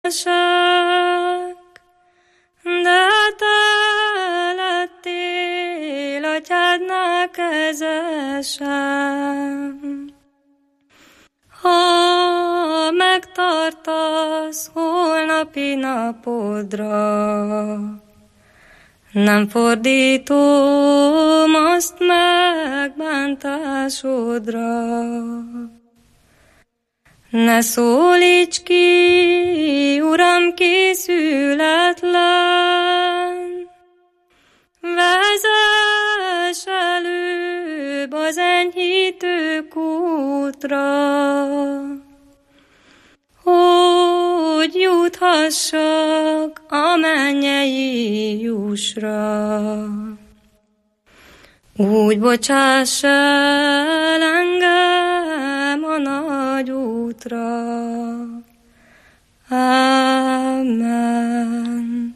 De te lettél atyádnál kezesem. Ha megtartasz holnapi napodra, nem fordítom azt megbántásodra. Ne szólíts ki, Uram, készületlen, vezess előbb az enyhítő kútra, hogy juthassak a mennyei jussra. Úgy bocsáss el engem a nagy útra. Amen.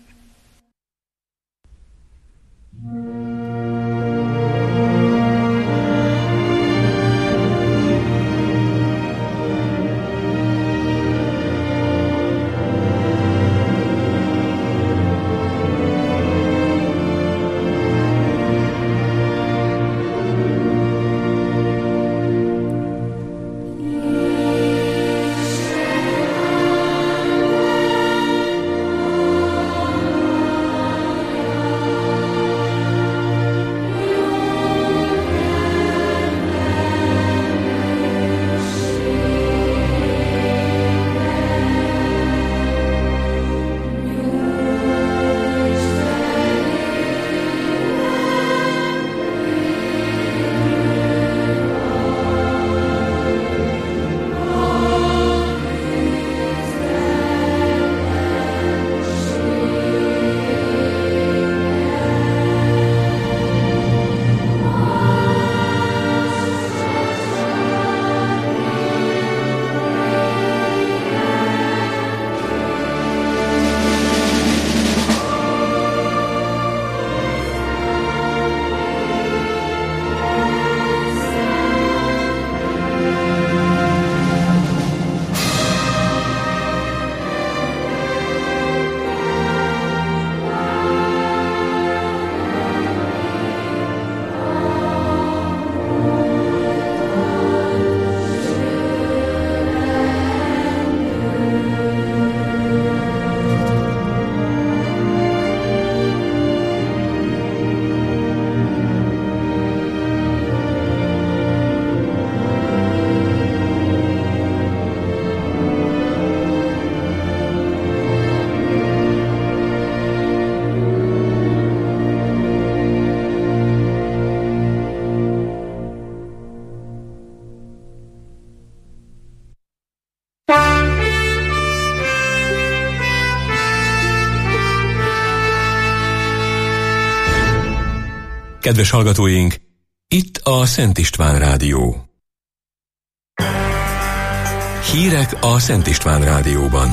Kedves hallgatóink, itt a Szent István Rádió. Hírek a Szent István Rádióban.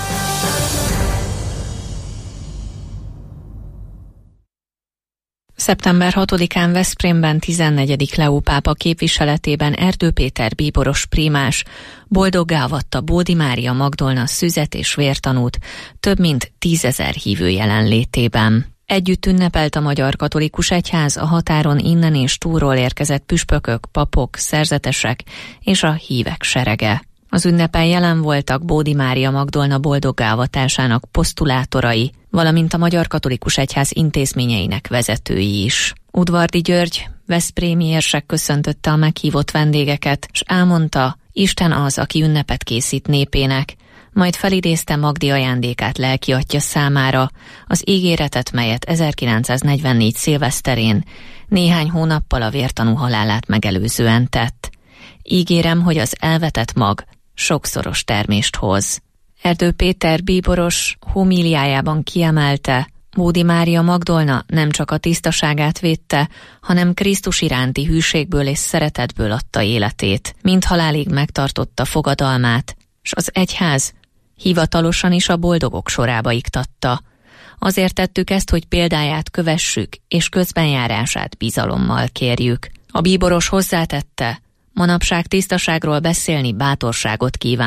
Szeptember 6-án Veszprémben 14. Leó pápa képviseletében Erdő Péter bíboros prímás boldoggá avatta Bódi Mária Magdolna szüzet és vértanút több mint 10 000 hívő jelenlétében. Együtt ünnepelt a Magyar Katolikus Egyház, a határon innen és túlról érkezett püspökök, papok, szerzetesek és a hívek serege. Az ünnepen jelen voltak Bódi Mária Magdolna boldoggá avatásának posztulátorai, valamint a Magyar Katolikus Egyház intézményeinek vezetői is. Udvardi György, veszprémi érsek köszöntötte a meghívott vendégeket, s elmondta, Isten az, aki ünnepet készít népének, majd felidézte Magdi ajándékát lelkiatya számára, az ígéretet, melyet 1944 szilveszterén, néhány hónappal a vértanú halálát megelőzően tett. Ígérem, hogy az elvetett mag sokszoros termést hoz. Erdő Péter bíboros homíliájában kiemelte, Bódi Mária Magdolna nem csak a tisztaságát védte, hanem Krisztus iránti hűségből és szeretetből adta életét, mind halálig megtartotta fogadalmát, s az egyház hivatalosan is a boldogok sorába iktatta. Azért tettük ezt, hogy példáját kövessük, és közbenjárását bizalommal kérjük. A bíboros hozzátette, manapság tisztaságról beszélni bátorságot kíván,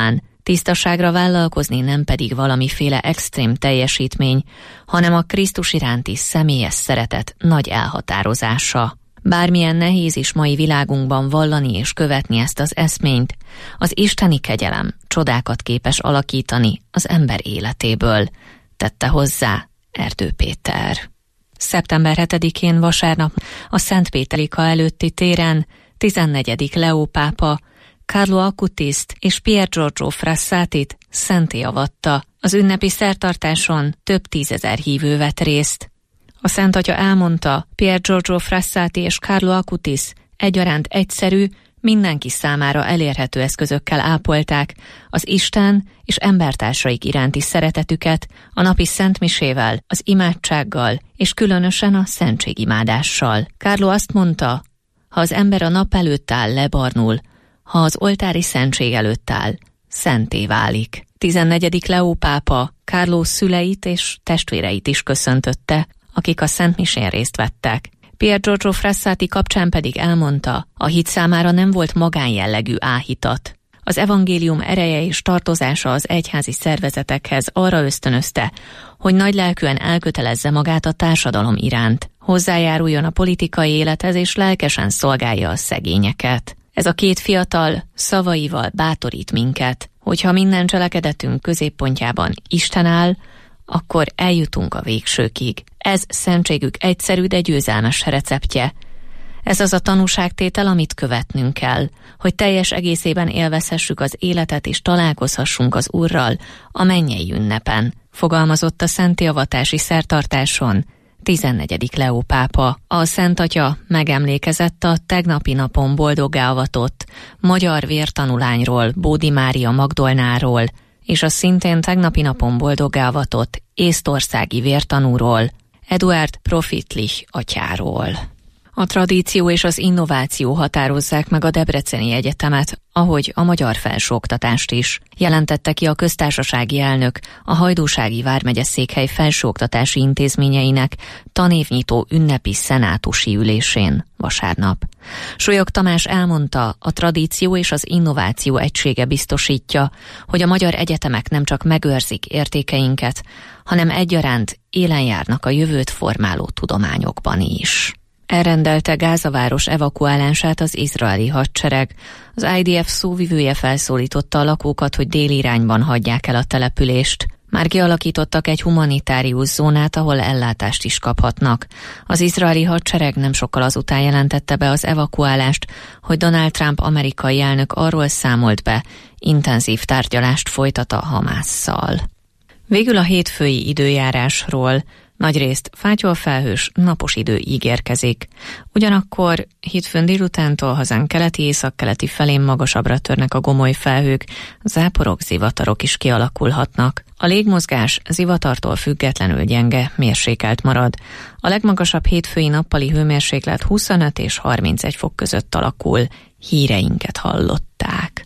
Tisztaságra vállalkozni nem pedig valamiféle extrém teljesítmény, hanem a Krisztus iránti személyes szeretet nagy elhatározása. Bármilyen nehéz is mai világunkban vallani és követni ezt az eszményt, az isteni kegyelem csodákat képes alakítani az ember életéből, tette hozzá Erdő Péter. Szeptember 7-én vasárnap a Szentpéterika előtti téren 14. Leó pápa Carlo Acutiszt és Pier Giorgio Frassatit szentté avatta. Az ünnepi szertartáson több 10 000 hívő vett részt. A Szent Atya elmondta, Pier Giorgio Frassati és Carlo Acutis egyaránt egyszerű, mindenki számára elérhető eszközökkel ápolták az Isten és embertársaik iránti szeretetüket a napi szentmisével, az imádsággal és különösen a szentségimádással. Carlo azt mondta, ha az ember a nap előtt áll, lebarnul, ha az oltári szentség előtt áll, szentté válik. 14. Leó pápa Carlo szüleit és testvéreit is köszöntötte, akik a szentmisén részt vettek. Pier Giorgio Frassati kapcsán pedig elmondta, a hit számára nem volt magánjellegű áhítat. Az evangélium ereje és tartozása az egyházi szervezetekhez arra ösztönözte, hogy nagylelkűen elkötelezze magát a társadalom iránt, hozzájáruljon a politikai élethez és lelkesen szolgálja a szegényeket. Ez a két fiatal szavaival bátorít minket, hogyha minden cselekedetünk középpontjában Isten áll, akkor eljutunk a végsőkig. Ez szentségük egyszerű, de győzelmes receptje. Ez az a tanúságtétel, amit követnünk kell, hogy teljes egészében élvezhessük az életet és találkozhassunk az Úrral a mennyei ünnepen, fogalmazott a szenttéavatási szertartáson 14. Leó pápa. A Szent Atya megemlékezett a tegnapi napon boldoggá avatott magyar vértanulányról, Bódi Mária Magdolnáról, és a szintén tegnapi napon boldoggá avatott észtországi vértanúról, Eduard Profitlich atyáról. A tradíció és az innováció határozzák meg a Debreceni Egyetemet, ahogy a magyar felsőoktatást is, jelentette ki a köztársasági elnök a Hajdúsági vármegye székhely felsőoktatási intézményeinek tanévnyitó ünnepi szenátusi ülésén vasárnap. Súlyog Tamás elmondta, a tradíció és az innováció egysége biztosítja, hogy a magyar egyetemek nem csak megőrzik értékeinket, hanem egyaránt élen járnak a jövőt formáló tudományokban is. Elrendelte Gázaváros evakuálását az izraeli hadsereg. Az IDF szóvivője felszólította a lakókat, hogy déli irányban hagyják el a települést. Már kialakítottak egy humanitárius zónát, ahol ellátást is kaphatnak. Az izraeli hadsereg nem sokkal azután jelentette be az evakuálást, hogy Donald Trump amerikai elnök arról számolt be, intenzív tárgyalást folytat a Hamásszal. Végül a hétfői időjárásról. Nagyrészt fátyolfelhős, napos idő ígérkezik. Ugyanakkor hétfőn délutántól hazánk keleti északkeleti felén magasabbra törnek a gomoly felhők, záporok, zivatarok is kialakulhatnak. A légmozgás zivatartól függetlenül gyenge, mérsékelt marad. A legmagasabb hétfői nappali hőmérséklet 25 és 31 fok között alakul. Híreinket hallották.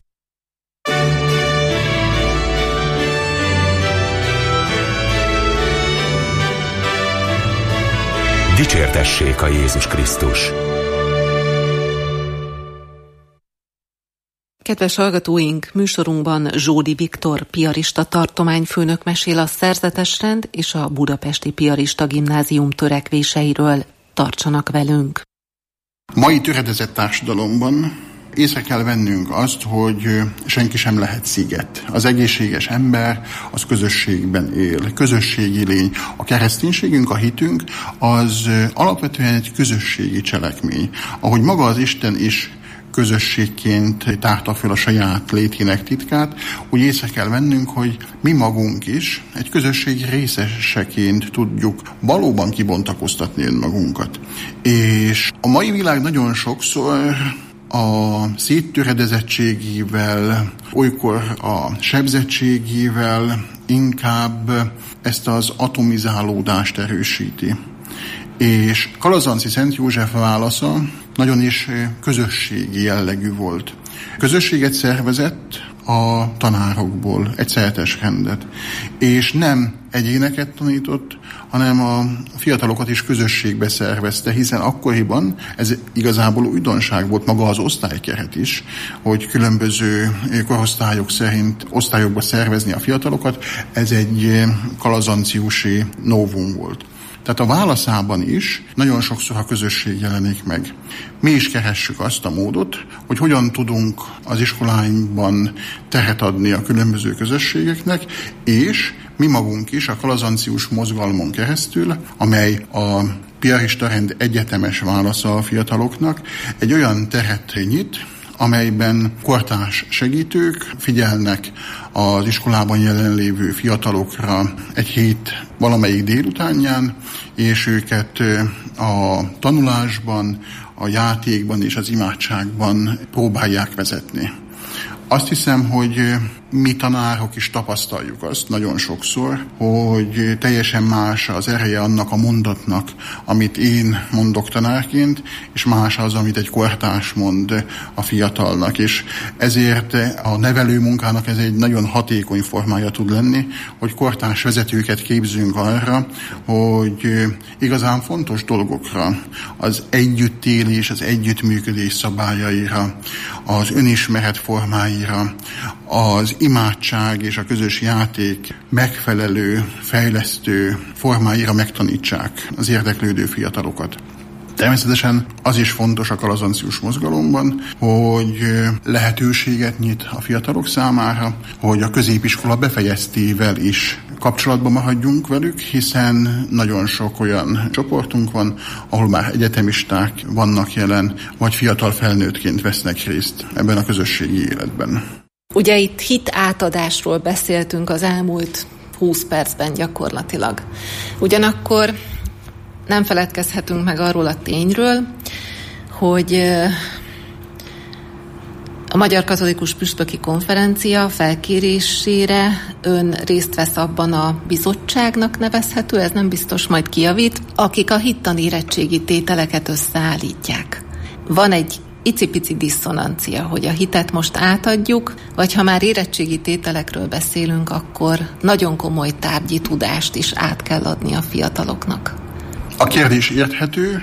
Dicsértessék a Jézus Krisztus! Kedves hallgatóink, műsorunkban Zsódi Viktor piarista tartományfőnök mesél a szerzetesrend és a Budapesti Piarista Gimnázium törekvéseiről. Tartsanak velünk! Mai töredezett társadalomban észre kell vennünk azt, hogy senki sem lehet sziget. Az egészséges ember az közösségben él, közösségi lény. A kereszténységünk, a hitünk az alapvetően egy közösségi cselekmény. Ahogy maga az Isten is közösségként tárta fel a saját létének titkát, úgy észre kell vennünk, hogy mi magunk is egy közösség részeseként tudjuk valóban kibontakoztatni önmagunkat. És a mai világ nagyon sokszor a széttöredezettségével, olykor a sebzettségével inkább ezt az atomizálódást erősíti. És Kalazanci Szent József válasza nagyon is közösségi jellegű volt. Közösséget szervezett a tanárokból, egy szerzetesrendet, és nem egyéneket tanított, hanem a fiatalokat is közösségbe szervezte, hiszen akkoriban ez igazából újdonság volt, maga az osztálykeret is, hogy különböző korosztályok szerint osztályokba szervezni a fiatalokat, ez egy kalazanciusi novum volt. Tehát a válaszában is nagyon sokszor a közösség jelenik meg. Mi is keressük azt a módot, hogy hogyan tudunk az iskoláinkban teret adni a különböző közösségeknek, és mi magunk is a kalazancius mozgalmon keresztül, amely a piarista rend egyetemes válasza a fiataloknak, egy olyan teret nyit, amelyben kortárs segítők figyelnek az iskolában jelenlévő fiatalokra egy hét valamelyik délutánján, és őket a tanulásban, a játékban és az imádságban próbálják vezetni. Azt hiszem, hogy mi tanárok is tapasztaljuk azt nagyon sokszor, hogy teljesen más az ereje annak a mondatnak, amit én mondok tanárként, és más az, amit egy kortárs mond a fiatalnak. És ezért a nevelő munkának ez egy nagyon hatékony formája tud lenni, hogy kortárs vezetőket képzünk arra, hogy igazán fontos dolgokra, az együttélés, az együttműködés szabályaira, az önismeret formáira, az imádság és a közös játék megfelelő, fejlesztő formáira megtanítsák az érdeklődő fiatalokat. Természetesen az is fontos a kalazancius mozgalomban, hogy lehetőséget nyit a fiatalok számára, hogy a középiskola befejeztével is kapcsolatban maradjunk velük, hiszen nagyon sok olyan csoportunk van, ahol már egyetemisták vannak jelen, vagy fiatal felnőttként vesznek részt ebben a közösségi életben. Ugye itt hit átadásról beszéltünk az elmúlt 20 percben gyakorlatilag. Ugyanakkor nem feledkezhetünk meg arról a tényről, hogy a Magyar Katolikus Püspöki Konferencia felkérésére ön részt vesz abban a bizottságnak nevezhető, ez nem biztos, majd kijavít, akik a hittanérettségi tételeket összeállítják. Van egy icipici diszonancia, hogy a hitet most átadjuk, vagy ha már érettségi tételekről beszélünk, akkor nagyon komoly tárgyi tudást is át kell adni a fiataloknak. A kérdés érthető,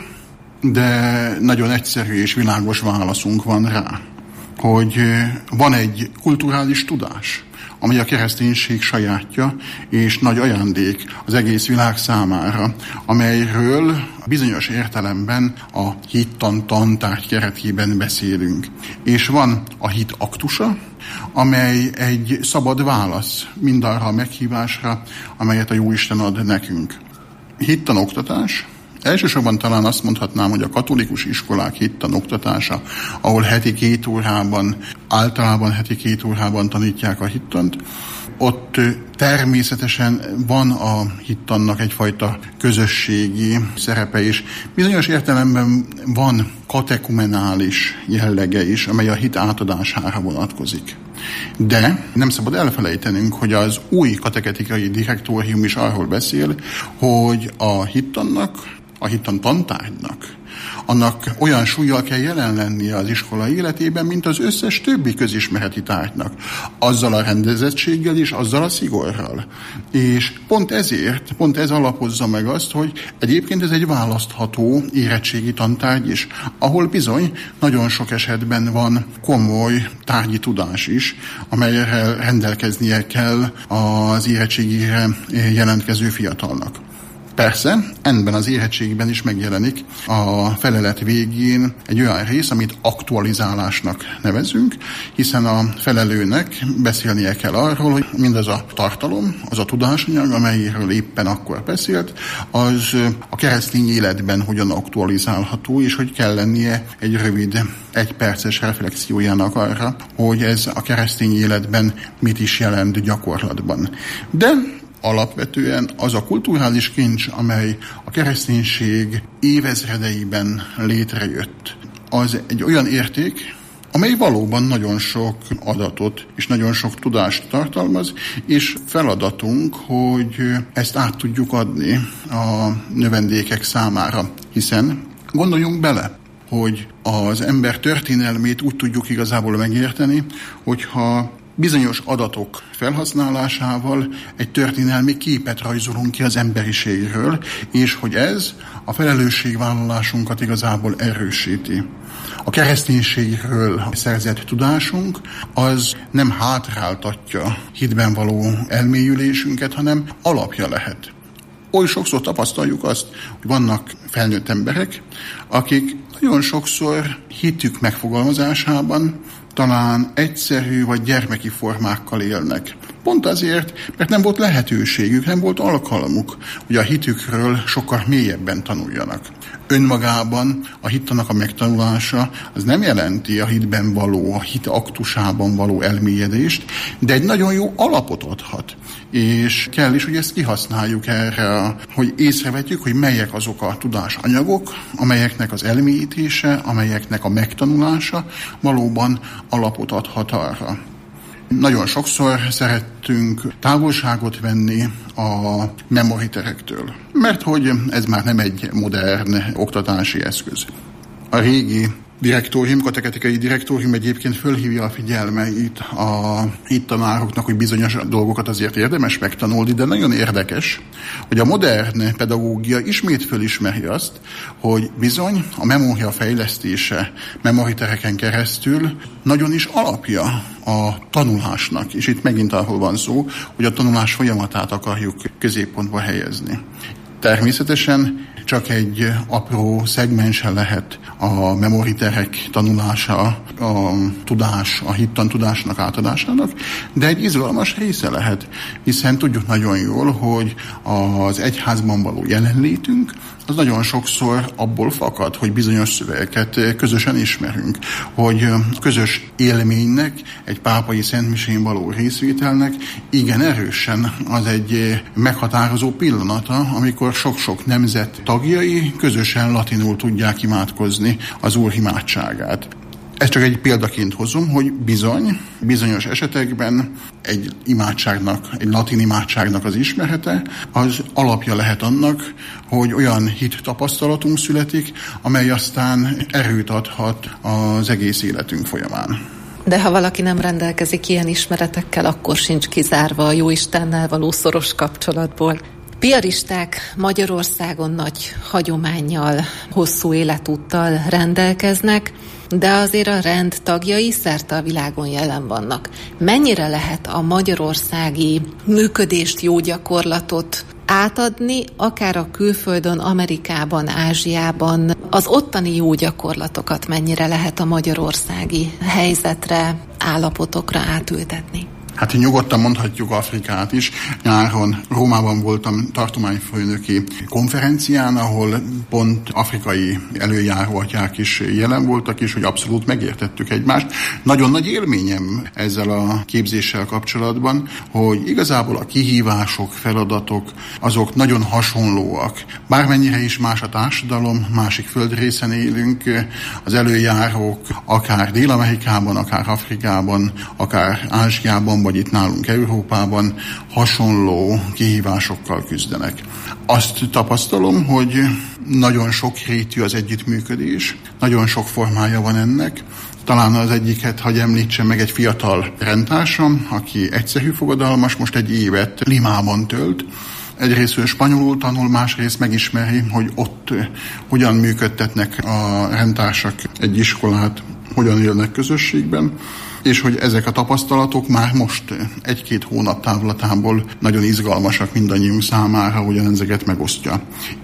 de nagyon egyszerű és világos válaszunk van rá, hogy van egy kulturális tudás, amely a kereszténység sajátja, és nagy ajándék az egész világ számára, amelyről bizonyos értelemben a hittan tantárgy keretében beszélünk. És van a hit aktusa, amely egy szabad válasz mindarra a meghívásra, amelyet a Jóisten ad nekünk. Hittan oktatás. Elsősorban talán azt mondhatnám, hogy a katolikus iskolák hittan oktatása, ahol heti 2 órában, általában heti 2 órában tanítják a hittant, ott természetesen van a hittannak egyfajta közösségi szerepe is. Bizonyos értelemben van katekumenális jellege is, amely a hit átadására vonatkozik. De nem szabad elfelejtenünk, hogy az új katechetikai direktórium is arról beszél, hogy a hittannak, a hittan tantárgynak, annak olyan súllyal kell jelen lennie az iskola életében, mint az összes többi közismereti tárgynak. Azzal a rendezettséggel és azzal a szigorral. És pont ez alapozza meg azt, hogy egyébként ez egy választható érettségi tantárgy is, ahol bizony nagyon sok esetben van komoly tárgyi tudás is, amelyre rendelkeznie kell az érettségire jelentkező fiatalnak. Persze, ebben az érettségben is megjelenik a felelet végén egy olyan rész, amit aktualizálásnak nevezünk, hiszen a felelőnek beszélnie kell arról, hogy mindaz a tartalom, az a tudásanyag, amelyről éppen akkor beszélt, az a keresztény életben hogyan aktualizálható, és hogy kell lennie egy rövid, 1 perces reflexiójának arra, hogy ez a keresztény életben mit is jelent gyakorlatban. De alapvetően az a kulturális kincs, amely a kereszténység évezredeiben létrejött, az egy olyan érték, amely valóban nagyon sok adatot és nagyon sok tudást tartalmaz, és feladatunk, hogy ezt át tudjuk adni a növendékek számára, hiszen gondoljunk bele, hogy az ember történelmét úgy tudjuk igazából megérteni, hogyha bizonyos adatok felhasználásával egy történelmi képet rajzolunk ki az emberiségről, és hogy ez a felelősségvállalásunkat igazából erősíti. A kereszténységről szerzett tudásunk az nem hátráltatja hitben való elmélyülésünket, hanem alapja lehet. Oly sokszor tapasztaljuk azt, hogy vannak felnőtt emberek, akik nagyon sokszor hitük megfogalmazásában talán egyszerű vagy gyermeki formákkal élnek. Pont azért, mert nem volt lehetőségük, nem volt alkalmuk, hogy a hitükről sokkal mélyebben tanuljanak. Önmagában a hittannak a megtanulása az nem jelenti a hitben való, a hit aktusában való elmélyedést, de egy nagyon jó alapot adhat. És kell is, hogy ezt kihasználjuk erre, hogy észrevetjük, hogy melyek azok a tudásanyagok, amelyeknek az elmélyítése, amelyeknek a megtanulása valóban alapot adhat arra. Nagyon sokszor szerettünk távolságot venni a memoriterektől, mert hogy ez már nem egy modern oktatási eszköz. A régi direktórium, kateketikai direktórium egyébként fölhívja a figyelmeit a hittanároknak, hogy bizonyos dolgokat azért érdemes megtanulni, de nagyon érdekes, hogy a modern pedagógia ismét fölismeri azt, hogy bizony a memória fejlesztése memoritereken keresztül nagyon is alapja a tanulásnak. És itt megint arról van szó, hogy a tanulás folyamatát akarjuk középpontba helyezni. Természetesen csak egy apró szegmense lehet a memoriterek tanulása, a tudás, a hittantudásnak átadásának, de egy izgalmas része lehet, hiszen tudjuk nagyon jól, hogy az egyházban való jelenlétünk az nagyon sokszor abból fakad, hogy bizonyos szövegeket közösen ismerünk, hogy közös élménynek, egy pápai szentmisén való részvételnek igen erősen az egy meghatározó pillanata, amikor sok-sok nemzet tagjai közösen latinul tudják imádkozni az Úr imádságát. Ezt csak egy példaként hozom, hogy bizonyos esetekben egy imádságnak, egy latin imádságnak az ismerete, az alapja lehet annak, hogy olyan hit tapasztalatunk születik, amely aztán erőt adhat az egész életünk folyamán. De ha valaki nem rendelkezik ilyen ismeretekkel, akkor sincs kizárva a Jóistennel való szoros kapcsolatból. Piaristák Magyarországon nagy hagyománnyal, hosszú életúttal rendelkeznek, de azért a rend tagjai szerte a világon jelen vannak. Mennyire lehet a magyarországi működést, jó gyakorlatot átadni, akár a külföldön, Amerikában, Ázsiában, az ottani jó gyakorlatokat mennyire lehet a magyarországi helyzetre, állapotokra átültetni? Hát nyugodtan mondhatjuk Afrikát is. Nyáron Rómában voltam tartományfőnöki konferencián, ahol pont afrikai előjáróatyák is jelen voltak, és hogy abszolút megértettük egymást. Nagyon nagy élményem ezzel a képzéssel kapcsolatban, hogy igazából a kihívások, feladatok, azok nagyon hasonlóak. Bármennyire is más a társadalom, másik földrészen élünk, az előjárók akár Dél-Amerikában, akár Afrikában, akár Ázsiában, vagy itt nálunk Európában hasonló kihívásokkal küzdenek. Azt tapasztalom, hogy nagyon sokrétű az együttműködés, nagyon sok formája van ennek. Talán az egyiket, hadd említsem meg, egy fiatal rendtársam, aki egyszerű fogadalmas, most egy évet Limában tölt. Egyrészt spanyolul tanul, másrészt megismeri, hogy ott hogyan működtetnek a rendtársak egy iskolát, hogyan élnek közösségben, és hogy ezek a tapasztalatok már most 1-2 hónap távlatából nagyon izgalmasak mindannyiunk számára, hogyan ezeket megosztja.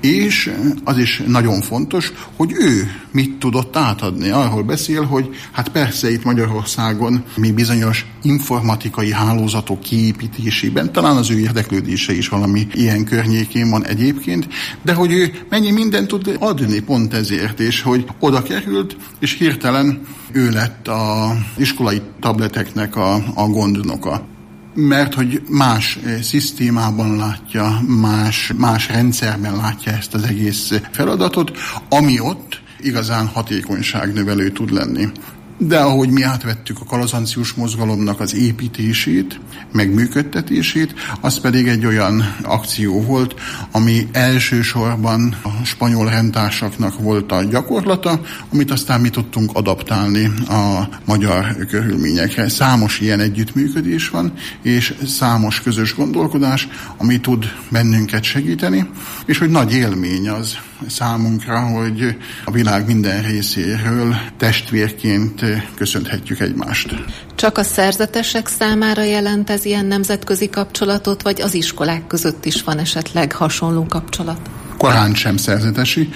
És az is nagyon fontos, hogy ő mit tudott átadni. Arról beszél, hogy hát persze itt Magyarországon mi bizonyos informatikai hálózatok kiépítésében, talán az ő érdeklődése is valami ilyen környékén van egyébként, de hogy ő mennyi mindent tud adni pont ezért, és hogy oda került, és hirtelen ő lett az iskolai tableteknek a gondnoka. Mert hogy más szisztémában látja, más rendszerben látja ezt az egész feladatot, ami ott igazán hatékonyságnövelő tud lenni. de ahogy mi átvettük a kalazancius mozgalomnak az építését, meg működtetését, az pedig egy olyan akció volt, ami elsősorban a spanyol rendtársaknak volt a gyakorlata, amit aztán mi tudtunk adaptálni a magyar körülményekre. Számos ilyen együttműködés van, és számos közös gondolkodás, ami tud bennünket segíteni, és hogy nagy élmény az számunkra, hogy a világ minden részéről testvérként köszönhetjük egymást. Csak a szerzetesek számára jelent ez ilyen nemzetközi kapcsolatot, vagy az iskolák között is van esetleg hasonló kapcsolat? Korán sem szerzetesi.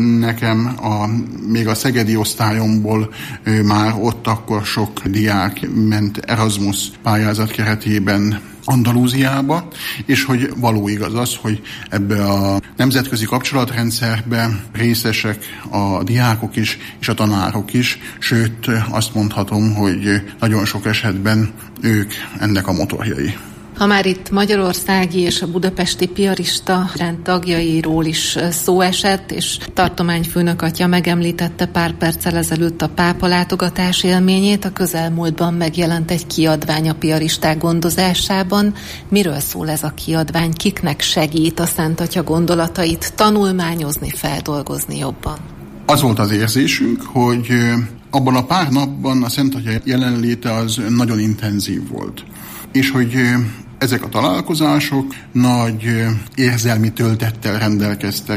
Nekem még a szegedi osztályomból már ott akkor sok diák ment Erasmus pályázat keretében Andalúziába, és hogy való igaz az, hogy ebbe a nemzetközi kapcsolatrendszerbe részesek a diákok is, és a tanárok is, sőt azt mondhatom, hogy nagyon sok esetben ők ennek a motorjai. Ha már itt magyarországi és a budapesti piarista rend tagjairól is szó esett, és tartományfőnök atya megemlítette pár perccel ezelőtt a pápa látogatás élményét, a közelmúltban megjelent egy kiadvány a piaristák gondozásában. Miről szól ez a kiadvány? Kiknek segít a Szent Atya gondolatait tanulmányozni, feldolgozni jobban? Az volt az érzésünk, hogy abban a pár napban a Szent Atya jelenléte az nagyon intenzív volt. És hogy ezek a találkozások nagy érzelmi töltettel rendelkeztek.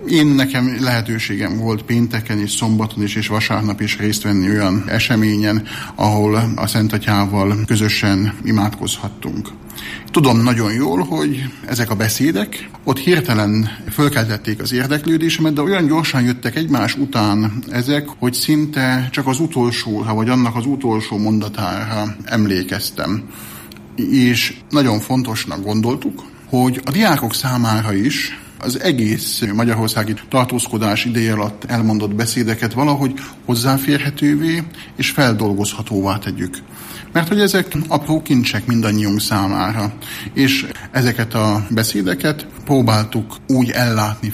Nekem lehetőségem volt pénteken és szombaton is és vasárnap is részt venni olyan eseményen, ahol a Szent Atyával közösen imádkozhattunk. Tudom nagyon jól, hogy ezek a beszédek ott hirtelen fölkeltették az érdeklődésemet, de olyan gyorsan jöttek egymás után ezek, hogy szinte csak az utolsóra, vagy annak az utolsó mondatára emlékeztem. És nagyon fontosnak gondoltuk, hogy a diákok számára is az egész magyarországi tartózkodás ideje alatt elmondott beszédeket valahogy hozzáférhetővé és feldolgozhatóvá tegyük. Mert hogy ezek apró kincsek mindannyiunk számára, és ezeket a beszédeket próbáltuk úgy ellátni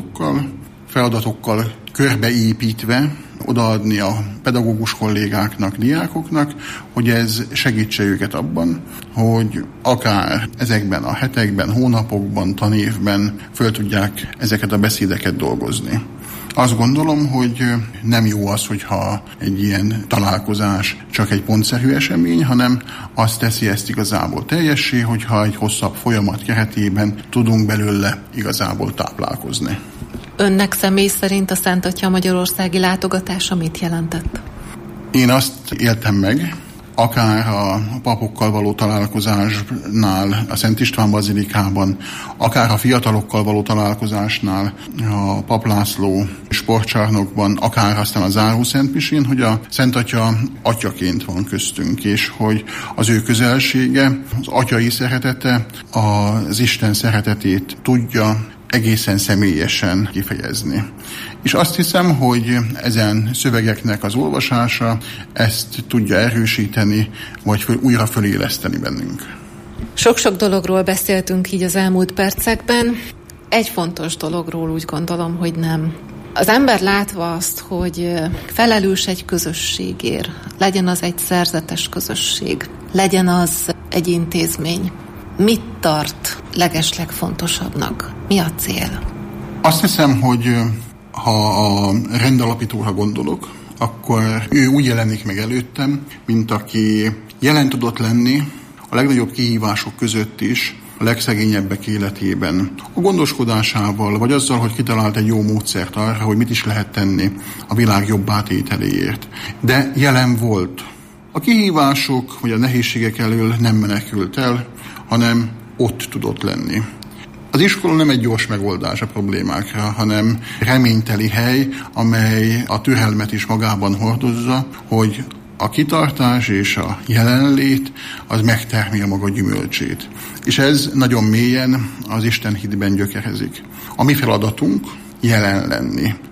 feladatokkal körbeépítve, odaadni a pedagógus kollégáknak, diákoknak, hogy ez segítse őket abban, hogy akár ezekben a hetekben, hónapokban, tanévben föl tudják ezeket a beszédeket dolgozni. Azt gondolom, hogy nem jó az, hogyha egy ilyen találkozás csak egy pontszerű esemény, hanem azt teszi ezt igazából teljessé, hogyha egy hosszabb folyamat keretében tudunk belőle igazából táplálkozni. Önnek személy szerint a Szent Atya magyarországi látogatása mit jelentett? Én azt éltem meg, akár a papokkal való találkozásnál, a Szent István bazilikában, akár a fiatalokkal való találkozásnál, a Pap László sportcsarnokban, akár aztán a záró szentmisén, hogy a Szent Atya atyaként van köztünk, és hogy az ő közelsége, az atyai szeretete, az Isten szeretetét tudja egészen személyesen kifejezni. És azt hiszem, hogy ezen szövegeknek az olvasása ezt tudja erősíteni, vagy újra föléleszteni bennünk. Sok-sok dologról beszéltünk így az elmúlt percekben. Egy fontos dologról úgy gondolom, hogy nem. Az ember látva azt, hogy felelős egy közösségért, legyen az egy szerzetes közösség, legyen az egy intézmény, mit tart legeslegfontosabbnak? Mi a cél? Azt hiszem, hogy ha a rendalapítóra gondolok, akkor ő úgy jelenik meg előttem, mint aki jelen tudott lenni a legnagyobb kihívások között is, a legszegényebbek életében. A gondoskodásával, vagy azzal, hogy kitalált egy jó módszert arra, hogy mit is lehet tenni a világ jobb átételéért. De jelen volt. A kihívások, vagy a nehézségek elől nem menekült el, hanem ott tudott lenni. Az iskola nem egy gyors megoldás a problémákra, hanem reményteli hely, amely a türelmet is magában hordozza, hogy a kitartás és a jelenlét az megtermi a maga gyümölcsét. És ez nagyon mélyen az Isten hitben gyökerezik. A mi feladatunk jelen lenni.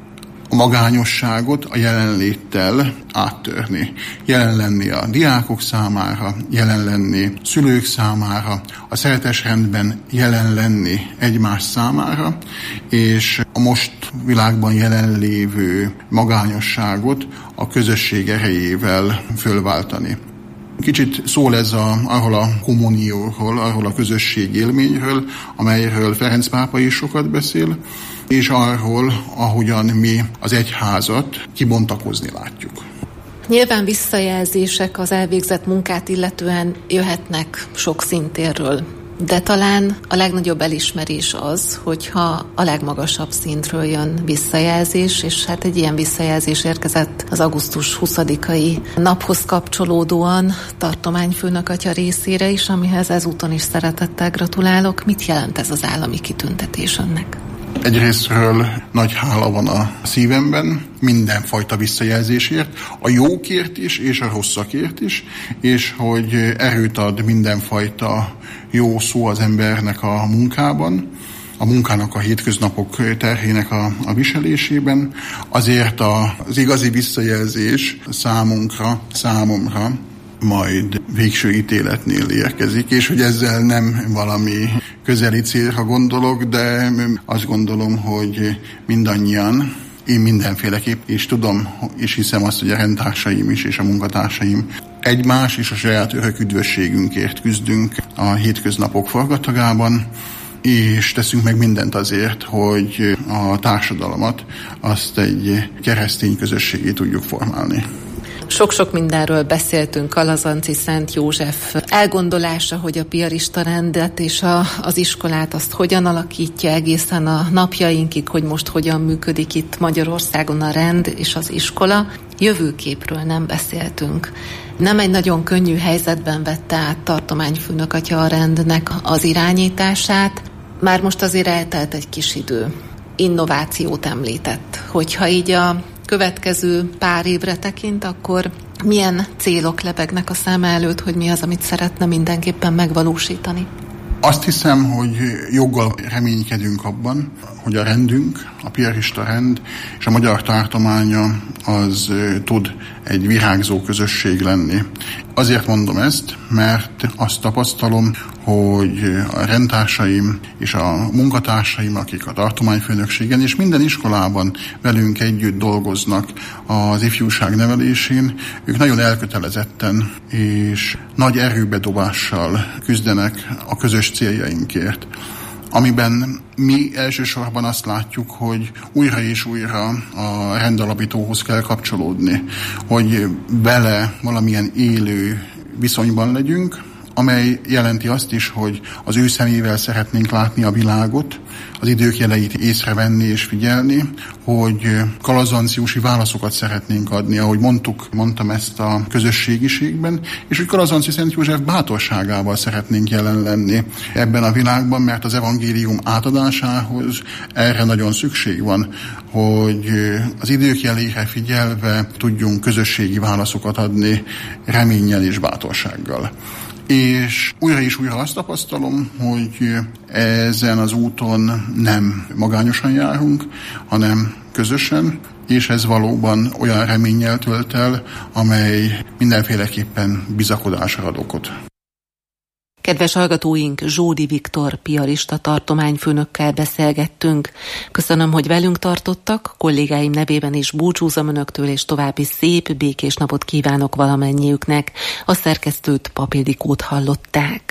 a magányosságot a jelenléttel áttörni. Jelen lenni a diákok számára, jelen lenni szülők számára, a szeretésrendben jelen lenni egymás számára, és a most világban jelenlévő magányosságot a közösség erejével fölváltani. Kicsit szól ez arról a kommunióról, arról a közösség élményről, amelyről Ferenc pápa is sokat beszél, és arról, ahogyan mi az egyházat kibontakozni látjuk. Nyilván visszajelzések az elvégzett munkát illetően jöhetnek sok szintérről, de talán a legnagyobb elismerés az, hogyha a legmagasabb szintről jön visszajelzés, és hát egy ilyen visszajelzés érkezett az augusztus 20-ai naphoz kapcsolódóan tartományfőnök atya részére is, amihez ezúton is szeretettel gratulálok. Mit jelent ez az állami kitüntetés önnek? Egyrésztről nagy hála van a szívemben, mindenfajta visszajelzésért, a jókért is, és a rosszakért is, és hogy erőt ad mindenfajta jó szó az embernek a munkában, a munkának a hétköznapok terhének a viselésében. Azért az igazi visszajelzés számomra majd végső ítéletnél érkezik, és hogy ezzel nem valami közeli célra gondolok, de azt gondolom, hogy mindannyian, én mindenféleképp, és tudom, és hiszem azt, hogy a rendtársaim is, és a munkatársaim egymás és a saját örök üdvösségünkért küzdünk a hétköznapok forgatagában, és teszünk meg mindent azért, hogy a társadalmat azt egy keresztény közösségé tudjuk formálni. Sok-sok mindenről beszéltünk, a Lazanci Szent József elgondolása, hogy a piarista rendet és az iskolát azt hogyan alakítja egészen a napjainkig, hogy most hogyan működik itt Magyarországon a rend és az iskola. Jövőképről nem beszéltünk. Nem egy nagyon könnyű helyzetben vette át tartományfőnök atya a rendnek az irányítását. Már most azért eltelt egy kis idő. Innovációt említett. Hogyha így a következő pár évre tekint, akkor milyen célok lebegnek a száma előtt, hogy mi az, amit szeretne mindenképpen megvalósítani? Azt hiszem, hogy joggal reménykedünk abban, hogy a rendünk, a piarista rend és a magyar tartománya az tud egy virágzó közösség lenni. Azért mondom ezt, mert azt tapasztalom, hogy a rendtársaim és a munkatársaim, akik a tartományfőnökségen és minden iskolában velünk együtt dolgoznak az ifjúság nevelésén, ők nagyon elkötelezetten és nagy erőbedobással küzdenek a közös céljainkért, amiben mi elsősorban azt látjuk, hogy újra és újra a rendalapítóhoz kell kapcsolódni, hogy vele valamilyen élő viszonyban legyünk, amely jelenti azt is, hogy az ő szemével szeretnénk látni a világot, az idők jeleit észrevenni és figyelni, hogy kalazanciusi válaszokat szeretnénk adni, ahogy mondtam ezt a közösségiségben, és hogy Kalazanci Szent József bátorságával szeretnénk jelen lenni ebben a világban, mert az evangélium átadásához erre nagyon szükség van, hogy az idők jelére figyelve tudjunk közösségi válaszokat adni reménnyel és bátorsággal. És újra és újra azt tapasztalom, hogy ezen az úton nem magányosan járunk, hanem közösen, és ez valóban olyan reménnyel tölt el, amely mindenféleképpen bizakodásra ad okot. Kedves hallgatóink, Zsódi Viktor piarista tartományfőnökkel beszélgettünk. Köszönöm, hogy velünk tartottak, kollégáim nevében is búcsúzom önöktől, és további szép, békés napot kívánok valamennyiüknek. A szerkesztőt, Pap Ildikót hallották.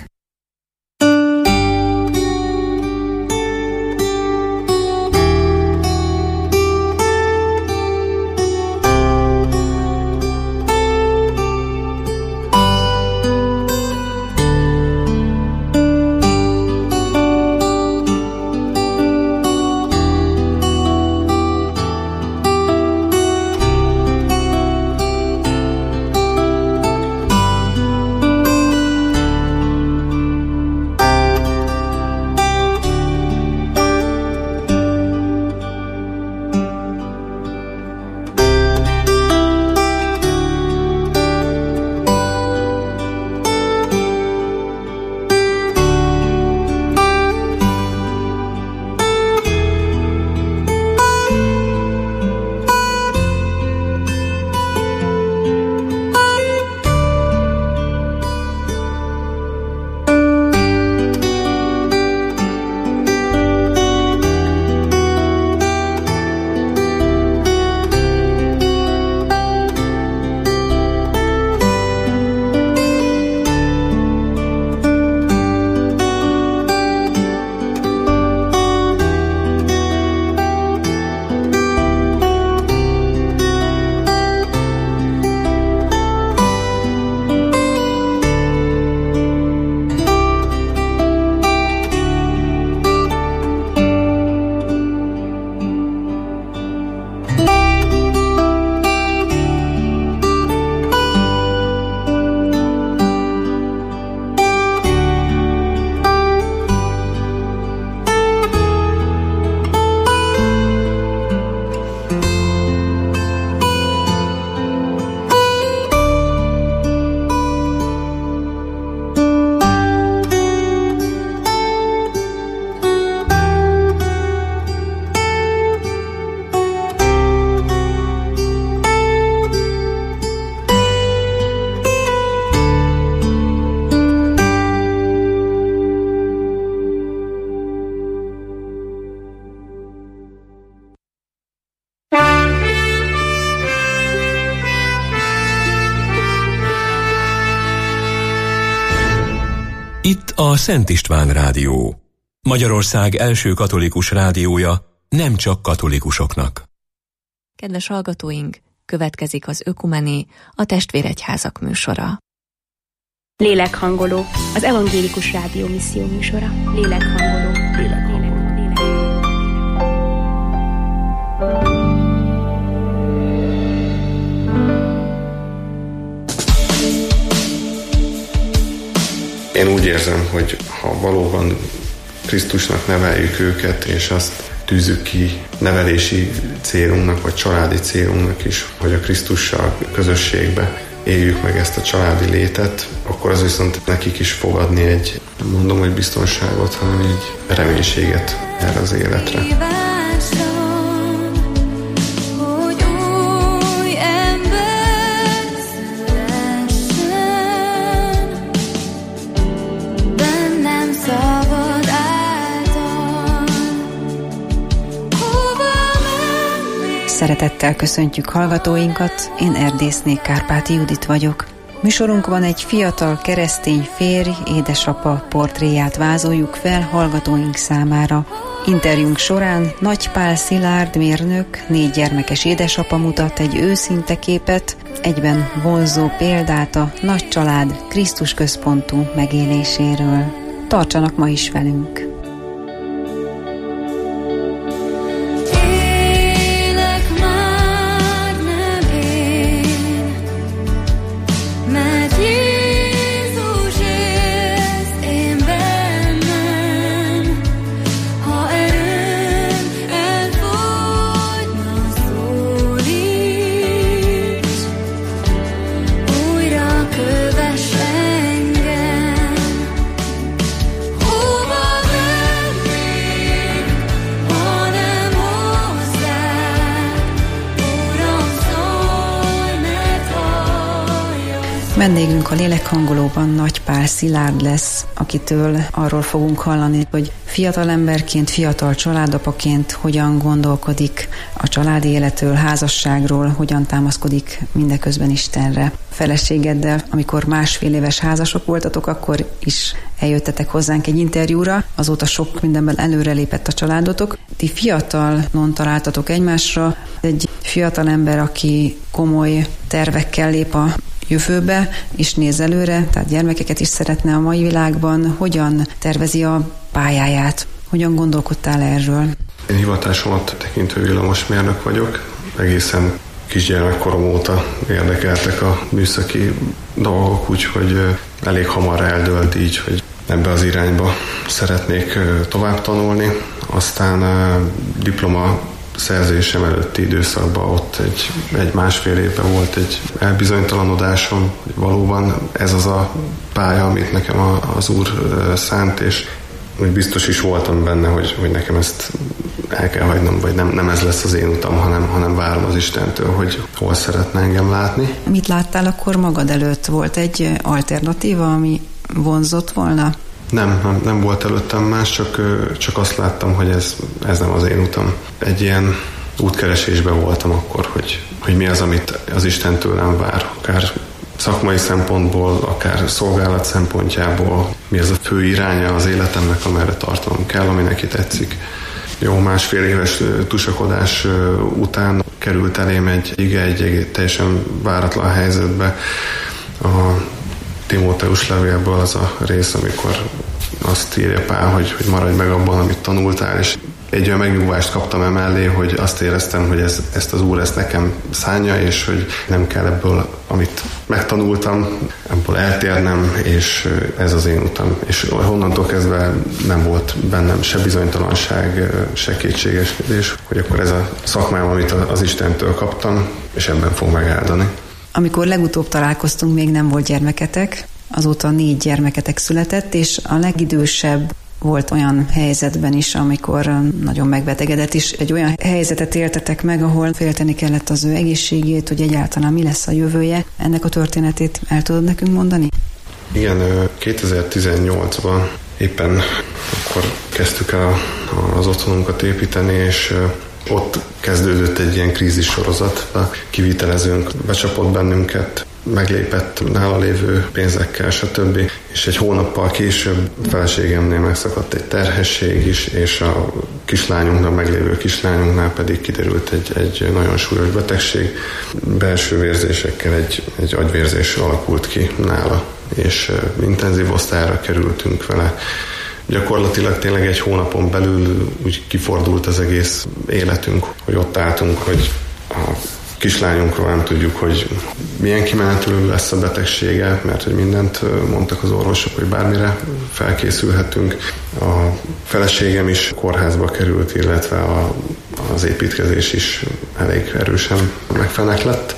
Szent István Rádió. Magyarország első katolikus rádiója, nem csak katolikusoknak. Kedves hallgatóink, következik az Ökumené, a Testvéregyházak műsora. Lélekhangoló, az evangélikus rádió misszió műsora. Lélekhangoló. Én úgy érzem, hogy ha valóban Krisztusnak neveljük őket, és azt tűzzük ki nevelési célunknak, vagy családi célunknak is, hogy a Krisztussal közösségbe éljük meg ezt a családi létet, akkor az viszont nekik is fog adni egy, nem mondom, hogy biztonságot, hanem egy reménységet erre az életre. Szeretettel köszöntjük hallgatóinkat, én Erdészné Kárpáti Judit vagyok. Műsorunkban egy fiatal keresztény férj, édesapa portréját vázoljuk fel hallgatóink számára. Interjúnk során Nagy Pál Szilárd mérnök, 4 gyermekes édesapa mutat egy őszinte képet, egyben vonzó példát a nagy család Krisztus központú megéléséről. Tartsanak ma is velünk! Vendégünk a lélekhangolóban Nagy Pál Szilárd lesz, akitől arról fogunk hallani, hogy fiatal emberként, fiatal családapaként hogyan gondolkodik a családi életről, házasságról, hogyan támaszkodik mindeközben Istenre. Feleségeddel, amikor 1,5 éves házasok voltatok, akkor is eljöttetek hozzánk egy interjúra, azóta sok mindenben előrelépett a családotok. Ti fiatalon találtatok egymásra, egy fiatal ember, aki komoly tervekkel lép a jövőbe, és néz előre, tehát gyermekeket is szeretne a mai világban. Hogyan tervezi a pályáját? Hogyan gondolkodtál erről? Én hivatásomat tekintő villamosmérnök vagyok. Egészen kisgyermekkorom óta érdekeltek a műszaki dolgok, úgyhogy elég hamar eldőlt így, hogy ebbe az irányba szeretnék tovább tanulni. Aztán diploma szerzésem előtti időszakban ott egy 1,5 évben volt egy elbizonytalanodásom, hogy valóban ez az a pálya, amit nekem az Úr szánt, és hogy biztos is voltam benne, hogy nekem ezt el kell hagynom, vagy nem ez lesz az én utam, hanem várom az Istentől, hogy hol szeretne engem látni. Mit láttál akkor magad előtt? Volt egy alternatíva, ami vonzott volna? Nem volt előttem más, csak azt láttam, hogy ez nem az én utam. Egy ilyen útkeresésben voltam akkor, hogy mi az, amit az Isten tőlem vár, akár szakmai szempontból, akár szolgálat szempontjából, mi az a fő iránya az életemnek, amerre tartanom kell, ami neki tetszik. Jó 1,5 éves tusakodás után került elém egy teljesen váratlan helyzetbe. A Timóteus levélből az a rész, amikor azt írja Pál, hogy maradj meg abban, amit tanultál, és egy olyan megnyugvást kaptam emellé, hogy azt éreztem, hogy ezt az Úr ezt nekem szánja, és hogy nem kell ebből, amit megtanultam, ebből eltérnem, és ez az én utam. És onnantól kezdve nem volt bennem se bizonytalanság, se kétségeskedés, hogy akkor ez a szakmám, amit az Istentől kaptam, és ebben fog megáldani. Amikor legutóbb találkoztunk, még nem volt gyermeketek, azóta 4 gyermeketek született, és a legidősebb volt olyan helyzetben is, amikor nagyon megbetegedett, és egy olyan helyzetet éltetek meg, ahol félteni kellett az ő egészségét, hogy egyáltalán mi lesz a jövője. Ennek a történetét el tudod nekünk mondani? Igen, 2018-ban éppen akkor kezdtük el az otthonunkat építeni, és ott kezdődött egy ilyen krízis sorozat. A kivitelezőnk becsapott bennünket, meglépett nála lévő pénzekkel, stb. És egy hónappal később feleségemnél megszakadt egy terhesség is, és a kislányunknak, meglévő kislányunknál pedig kiderült egy nagyon súlyos betegség. Belső vérzésekkel egy agyvérzés alakult ki nála, és intenzív osztályra kerültünk vele. Gyakorlatilag tényleg egy hónapon belül úgy kifordult az egész életünk, hogy ott álltunk, hogy a kislányunkról nem tudjuk, hogy milyen kimenetelő lesz a betegsége, mert hogy mindent mondtak az orvosok, hogy bármire felkészülhetünk. A feleségem is kórházba került, illetve az építkezés is elég erősen megfeneklett,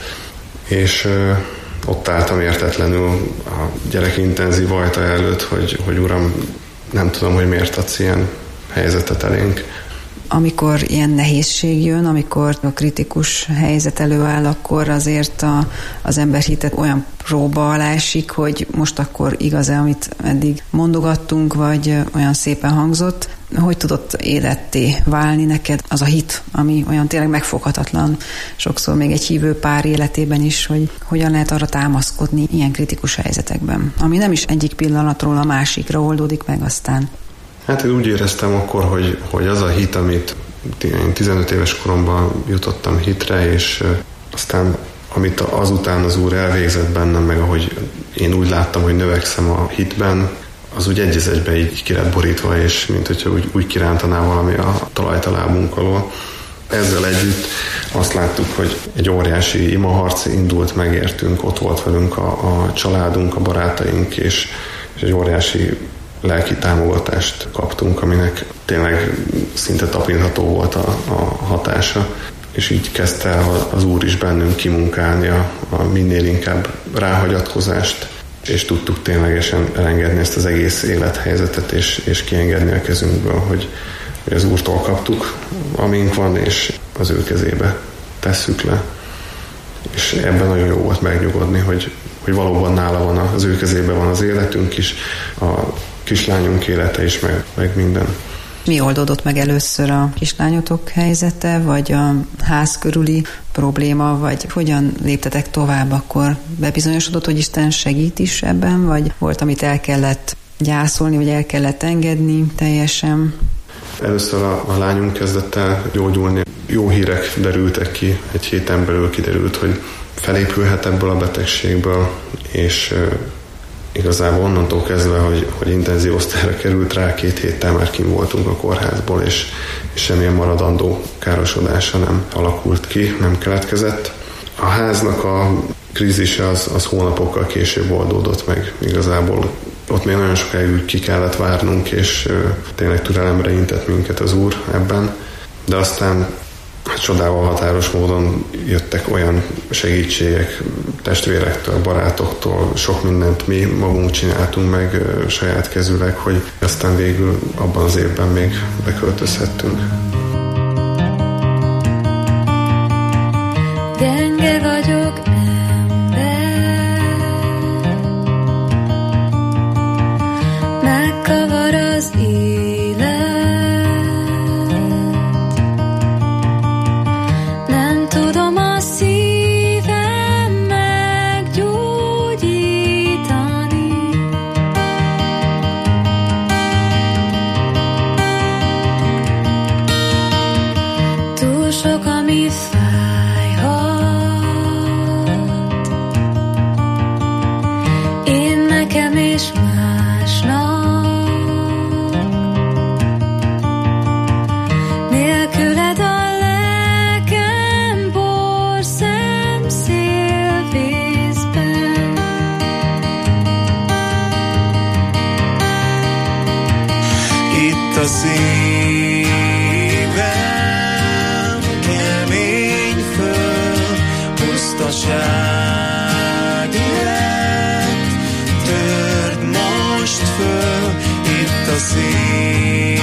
és ott álltam értetlenül a gyerek intenzív ajta előtt, hogy uram, nem tudom, hogy miért adsz ilyen helyzetet elénk. Amikor ilyen nehézség jön, amikor a kritikus helyzet előáll, akkor azért az ember hitet olyan próba alá esik, hogy most akkor igaz-e, amit eddig mondogattunk, vagy olyan szépen hangzott. Hogy tudott életté válni neked az a hit, ami olyan tényleg megfoghatatlan, sokszor még egy hívő pár életében is, hogy hogyan lehet arra támaszkodni ilyen kritikus helyzetekben, ami nem is egyik pillanatról a másikra oldódik meg aztán. Hát én úgy éreztem akkor, hogy az a hit, amit én 15 éves koromban jutottam hitre, és aztán amit azután az Úr elvégzett bennem, meg ahogy én úgy láttam, hogy növekszem a hitben, az úgy egy az egybe így ki lett borítva, és mint hogyha úgy kirántaná valami a talajt a lábunk alól. Ezzel együtt azt láttuk, hogy egy óriási imaharc indult meg értünk, ott volt velünk a családunk, a barátaink, és egy óriási lelki támogatást kaptunk, aminek tényleg szinte tapintható volt a hatása. És így kezdte az Úr is bennünk kimunkálni a minél inkább ráhagyatkozást, és tudtuk ténylegesen elengedni ezt az egész élethelyzetet, és kiengedni a kezünkből, hogy az Úrtól kaptuk, amink van, és az ő kezébe tesszük le. És ebben nagyon jó volt megnyugodni, hogy valóban nála van, az ő kezében van az életünk is, a kislányunk élete is, meg minden. Mi oldódott meg először, a kislányotok helyzete, vagy a ház körüli probléma, vagy hogyan léptetek tovább, akkor bebizonyosodott, hogy Isten segít is ebben, vagy volt, amit el kellett gyászolni, vagy el kellett engedni teljesen? Először a lányunk kezdett el gyógyulni. Jó hírek derültek ki, egy héten belül kiderült, hogy felépülhet ebből a betegségből, és igazából onnantól kezdve, hogy intenzív osztályra került rá, 2 héttel már kint voltunk a kórházból, és semmilyen maradandó károsodása nem alakult ki, nem keletkezett. A háznak a krízise az hónapokkal később oldódott meg igazából. Ott még nagyon sokáig ki kellett várnunk, és tényleg türelemre intett minket az Úr ebben. De aztán csodával határos módon jöttek olyan segítségek testvérektől, barátoktól, sok mindent mi magunk csináltunk meg saját kezűleg, hogy aztán végül abban az évben még beköltözhettünk. Gyenge vagyok, ember, megkavar az élet, nem tudom a szívem meggyógyítani. Túl sok, ami én nekem és másnak, nélküled a lelkem borszem szélvészben. Itt a szívem kemény föl, pusztaság szívem,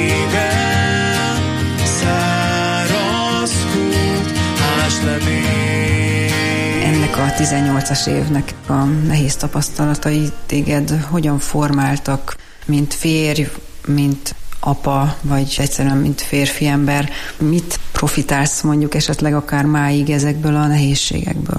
száraz kút, ás le még. Ennek a 18-as évnek a nehéz tapasztalatai téged hogyan formáltak, mint férj, mint apa, vagy egyszerűen mint férfi ember? Mit profitálsz mondjuk esetleg akár máig ezekből a nehézségekből?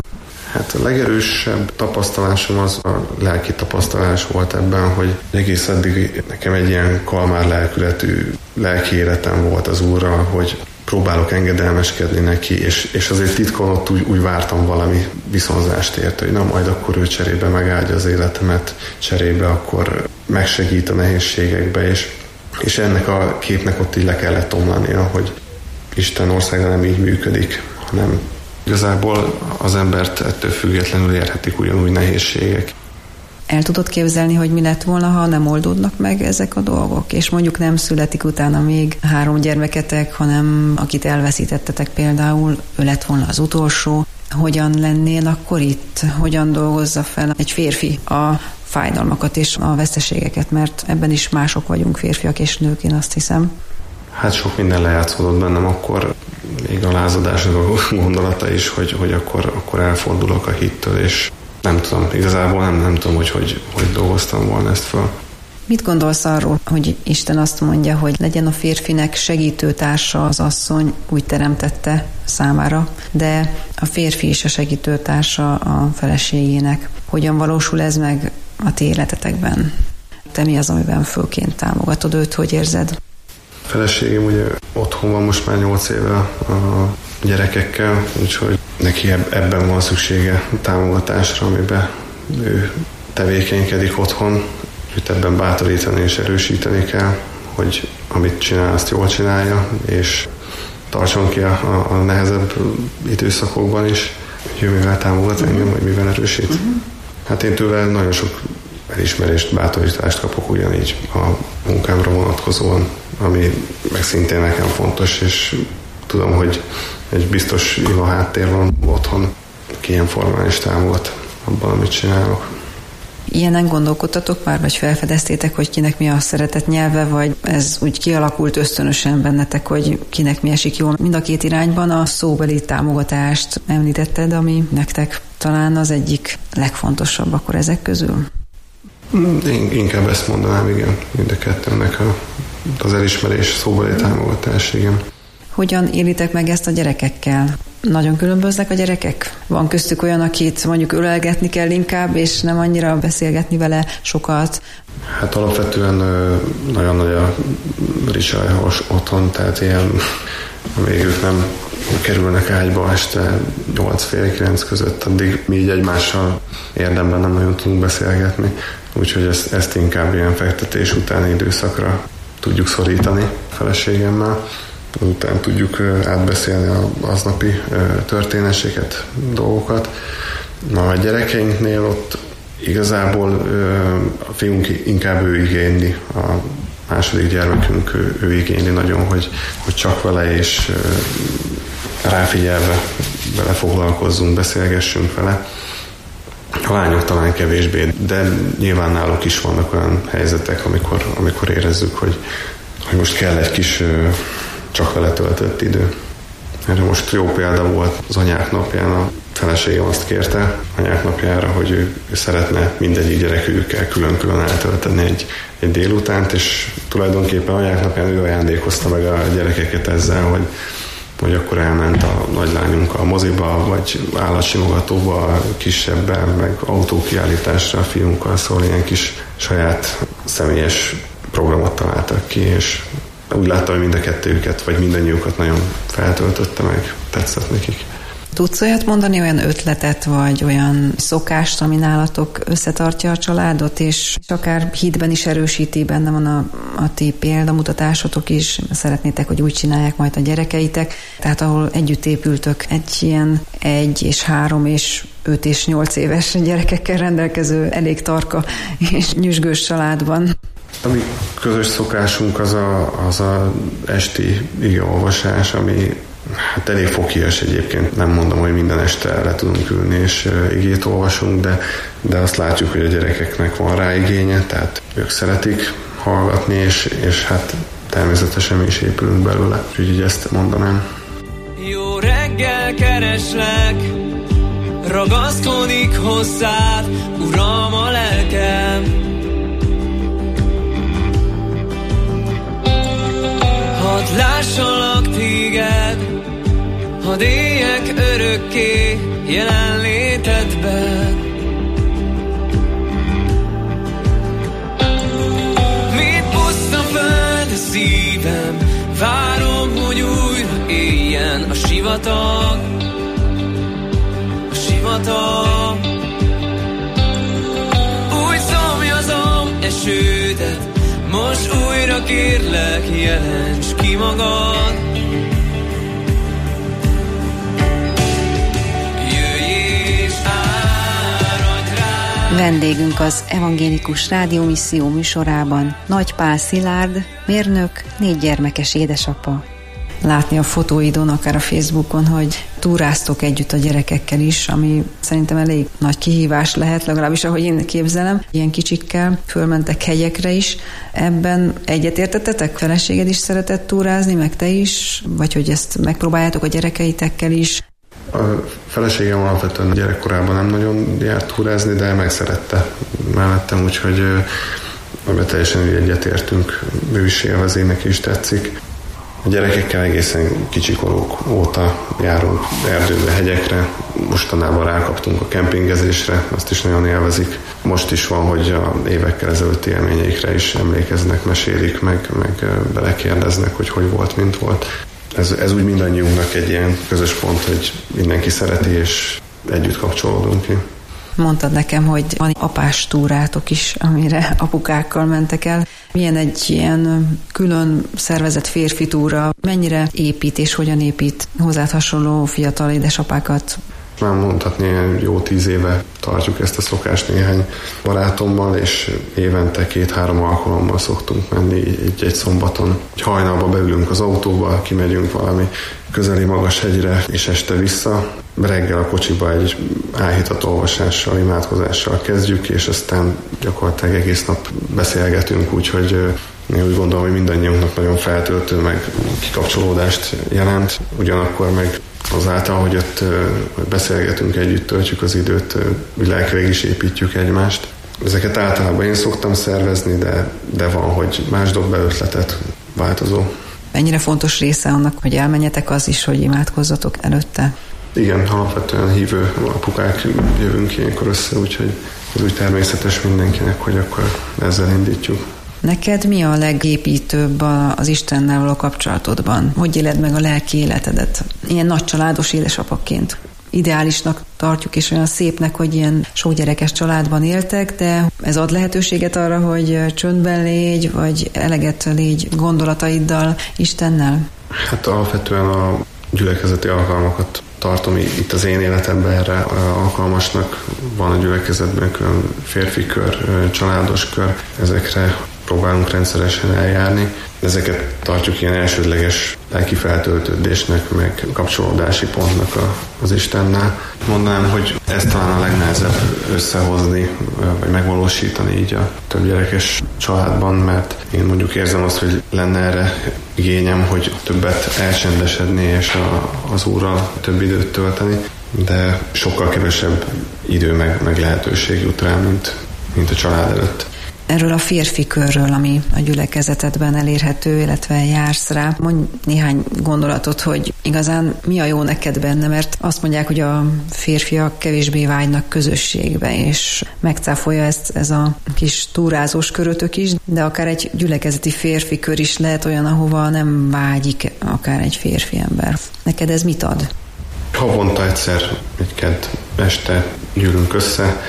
Hát a legerősebb tapasztalásom az a lelki tapasztalás volt ebben, hogy egész eddig nekem egy ilyen kalmár lelkületű lelki életem volt az Úrral, hogy próbálok engedelmeskedni neki, és azért titkon ott úgy vártam valami viszonzást érte, hogy na majd akkor ő cserébe megáldja az életemet, cserébe akkor megsegít a nehézségekbe, és ennek a képnek ott így le kellett omlania, hogy Isten országa nem így működik, hanem igazából az embert ettől függetlenül érhetik ugyanúgy nehézségek. El tudod képzelni, hogy mi lett volna, ha nem oldódnak meg ezek a dolgok? És mondjuk nem születik utána még 3 gyermeketek, hanem akit elveszítettetek például, ő lett volna az utolsó. Hogyan lennél akkor itt? Hogyan dolgozza fel egy férfi a fájdalmakat és a veszteségeket? Mert ebben is mások vagyunk, férfiak és nők, én azt hiszem. Hát sok minden lejátszódott bennem akkor, még a lázadásnak a gondolata is, hogy akkor elfordulok a hittől, és nem tudom, igazából nem tudom, hogy dolgoztam volna ezt fel. Mit gondolsz arról, hogy Isten azt mondja, hogy legyen a férfinek segítőtársa az asszony, úgy teremtette számára, de a férfi is a segítőtársa a feleségének. Hogyan valósul ez meg a ti életetekben? Te mi az, amiben főként támogatod őt, hogy érzed? A feleségem ugye otthon van most már 8 éve a gyerekekkel, úgyhogy neki ebben van szüksége támogatásra, amiben ő tevékenykedik otthon. Őt ebben bátorítani és erősíteni kell, hogy amit csinál, azt jól csinálja, és tartson ki a nehezebb időszakokban is. Hogy mivel támogat engem, vagy mivel erősít. Hát én tőle nagyon sok elismerést, bátorítást kapok ugyanígy a munkámra vonatkozóan, ami meg szintén nekem fontos, és tudom, hogy egy biztos jó háttér van otthon, aki ilyen formán is támogat abban, amit csinálok. Ilyenen gondolkodtatok már, vagy felfedeztétek, hogy kinek mi a szeretett nyelve, vagy ez úgy kialakult ösztönösen bennetek, hogy kinek mi esik jól? Mind a két irányban a szóbeli támogatást említetted, ami nektek talán az egyik legfontosabb akkor ezek közül? Én inkább ezt mondanám, igen, mind a kettőnek az elismerés, szóbeli támogatás, igen. Hogyan élitek meg ezt a gyerekekkel? Nagyon különböznek a gyerekek? Van köztük olyan, akit mondjuk ölelgetni kell inkább, és nem annyira beszélgetni vele sokat? Hát alapvetően nagyon nagy a ricsajhos otthon, tehát ilyen, amíg ők nem kerülnek ágyba este 8-9 között, addig mi így egymással érdemben nem nagyon tudunk beszélgetni. Úgyhogy ezt inkább ilyen fektetés utáni időszakra tudjuk szorítani a feleségemmel. Utána tudjuk átbeszélni az aznapi történéseket, dolgokat. Na, a gyerekeinknél ott igazából a fiunk inkább ő igényli, a második gyermekünk ő igényli nagyon, hogy csak vele és ráfigyelve vele foglalkozzunk, beszélgessünk vele. A lányok talán kevésbé, de nyilván náluk is vannak olyan helyzetek, amikor érezzük, hogy most kell egy kis csak vele töltött idő. Erre most jó példa volt az anyák napján, a feleségem azt kérte anyák napjára, hogy ő szeretne mindegyik gyerekükkel külön-külön eltölteni egy délutánt, és tulajdonképpen anyák napján ő ajándékozta meg a gyerekeket ezzel, hogy akkor elment a nagylányunk a moziba, vagy állatsimogatóba, kisebbel, meg autókiállításra a fiunkkal, szóval ilyen kis saját személyes programot találtak ki, és úgy láttam, hogy mind a kettőjüket, vagy mindannyiukat nagyon feltöltötte meg, tetszett nekik. Tudsz olyat mondani, olyan ötletet, vagy olyan szokást, ami nálatok összetartja a családot, és akár hitben is erősíti, benne van a ti példamutatásotok is, szeretnétek, hogy úgy csinálják majd a gyerekeitek, tehát ahol együtt épültök egy ilyen 1 és 3 és 5 és 8 éves gyerekekkel rendelkező elég tarka és nyüzsgős családban. A mi közös szokásunk az a esti igeolvasás, ami hát elég foghíjas egyébként. Nem mondom, hogy minden este le tudunk ülni és igét olvasunk, de azt látjuk, hogy a gyerekeknek van rá igénye, tehát ők szeretik hallgatni, és hát természetesen mi is épülünk belőle. Úgyhogy ezt mondanám. Jó reggel kereslek, ragaszkodik hozzád, Uram, a lelkem. Hadd lássalak téged, hadd éljek örökké jelenlétedben. Mit puszta föld a szívem, várom, hogy újra éljen a sivatag, a sivatag. Úgy szomjazom esődet, most újra kérlek, jelents ki magad. Vendégünk az Evangélikus Rádiómisszió műsorában Nagy Pál Szilárd, mérnök, 4 gyermekes édesapa. Látni a fotóidon, akár a Facebookon, hogy túráztok együtt a gyerekekkel is, ami szerintem elég nagy kihívás lehet, legalábbis ahogy én képzelem. Ilyen kicsikkel fölmentek hegyekre is. Ebben egyetértettetek? Feleséged is szeretett túrázni, meg te is? Vagy hogy ezt megpróbáljátok a gyerekeitekkel is? A feleségem alapvetően gyerekkorában nem nagyon járt túrázni, de megszerette mellettem, úgyhogy ebben teljesen egyetértünk, ő is élvezi, neki is tetszik. A gyerekekkel egészen kicsikoruk óta járunk erdőbe, hegyekre, mostanában rákaptunk a kempingezésre, azt is nagyon élvezik. Most is van, hogy a évekkel ezelőtti élményeikre is emlékeznek, mesélik, meg belekérdeznek, hogy volt, mint volt. Ez úgy mindannyiunknak egy ilyen közös pont, hogy mindenki szereti, és együtt kapcsolódunk ki. Mondtad nekem, hogy van apás túrátok is, amire apukákkal mentek el. Milyen egy ilyen külön szervezett férfi túra? Mennyire épít és hogyan épít hozzád hasonló fiatal édesapákat? Már mondhatni, jó 10 éve tartjuk ezt a szokást néhány barátommal, és évente 2-3 alkalommal szoktunk menni egy szombaton. Hajnalba beülünk az autóba, kimegyünk valami közeli magas hegyre, és este vissza. Reggel a kocsiba egy áhítat olvasással, imádkozással kezdjük, és aztán gyakorlatilag egész nap beszélgetünk, úgyhogy én úgy gondolom, hogy mindannyiunknak nagyon feltöltő, meg kikapcsolódást jelent. Ugyanakkor meg azáltal, hogy ott beszélgetünk együtt, töltjük az időt, lelkileg is építjük egymást. Ezeket általában én szoktam szervezni, de van, hogy más dob be ötletet, változó. Mennyire fontos része annak, hogy elmenjetek, az is, hogy imádkozzatok előtte? Igen, alapvetően hívő apukák jövünk ilyenkor össze, úgyhogy ez úgy természetes mindenkinek, hogy akkor ezzel indítjuk. Neked mi a legépítőbb az Istennel való kapcsolatodban? Hogy éled meg a lelki életedet? Ilyen nagy családos édesapaként. Ideálisnak tartjuk, és olyan szépnek, hogy ilyen sok gyerekes családban éltek, de ez ad lehetőséget arra, hogy csöndben légy, vagy eleget légy gondolataiddal Istennel? Hát alapvetően a gyülekezeti alkalmakat tartom itt az én életemben erre alkalmasnak. Van a gyülekezetben külön férfi kör, családos kör, ezekre próbálunk rendszeresen eljárni. Ezeket tartjuk ilyen elsődleges lelki feltöltődésnek, meg kapcsolódási pontnak az Istennel. Mondanám, hogy ez talán a legnehezebb összehozni, vagy megvalósítani így a több gyerekes családban, mert én mondjuk érzem azt, hogy lenne erre igényem, hogy többet elcsendesedni, és az Úrral több időt tölteni, de sokkal kevesebb idő meg lehetőség jut rá, mint a család előtt. Erről a férfi körről, ami a gyülekezetedben elérhető, illetve jársz rá. Mondj néhány gondolatot, hogy igazán mi a jó neked benne, mert azt mondják, hogy a férfiak kevésbé vágynak közösségbe, és megcáfolja ezt ez a kis túrázós körötök is, de akár egy gyülekezeti férfi kör is lehet olyan, ahova nem vágyik akár egy férfi ember. Neked ez mit ad? Havonta egyszer, egy kedd este gyűlünk össze,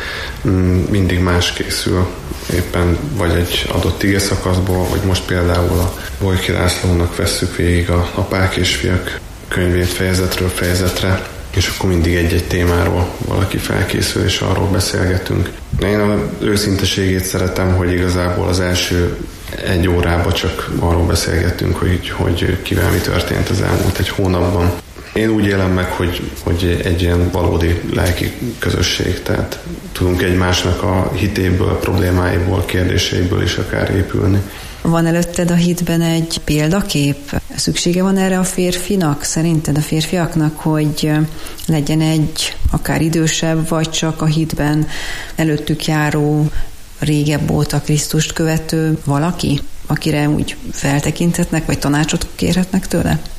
mindig más készül, éppen vagy egy adott igeszakaszból, vagy most például a Bojki Lászlónak vesszük végig a Apák és Fiak könyvét fejezetről fejezetre, és akkor mindig egy-egy témáról valaki felkészül, és arról beszélgetünk. Én az őszinteségét szeretem, hogy igazából az első 1 órában csak arról beszélgettünk, hogy kivel mi történt az elmúlt 1 hónapban. Én úgy élem meg, hogy egy ilyen valódi lelki közösség, tehát tudunk egymásnak a hitéből, problémáiból, kérdéseiből is akár épülni. Van előtted a hitben egy példakép? Szüksége van erre a férfinak, szerinted a férfiaknak, hogy legyen egy akár idősebb, vagy csak a hitben előttük járó, régebb óta Krisztust követő valaki, akire úgy feltekinthetnek, vagy tanácsot kérhetnek tőle?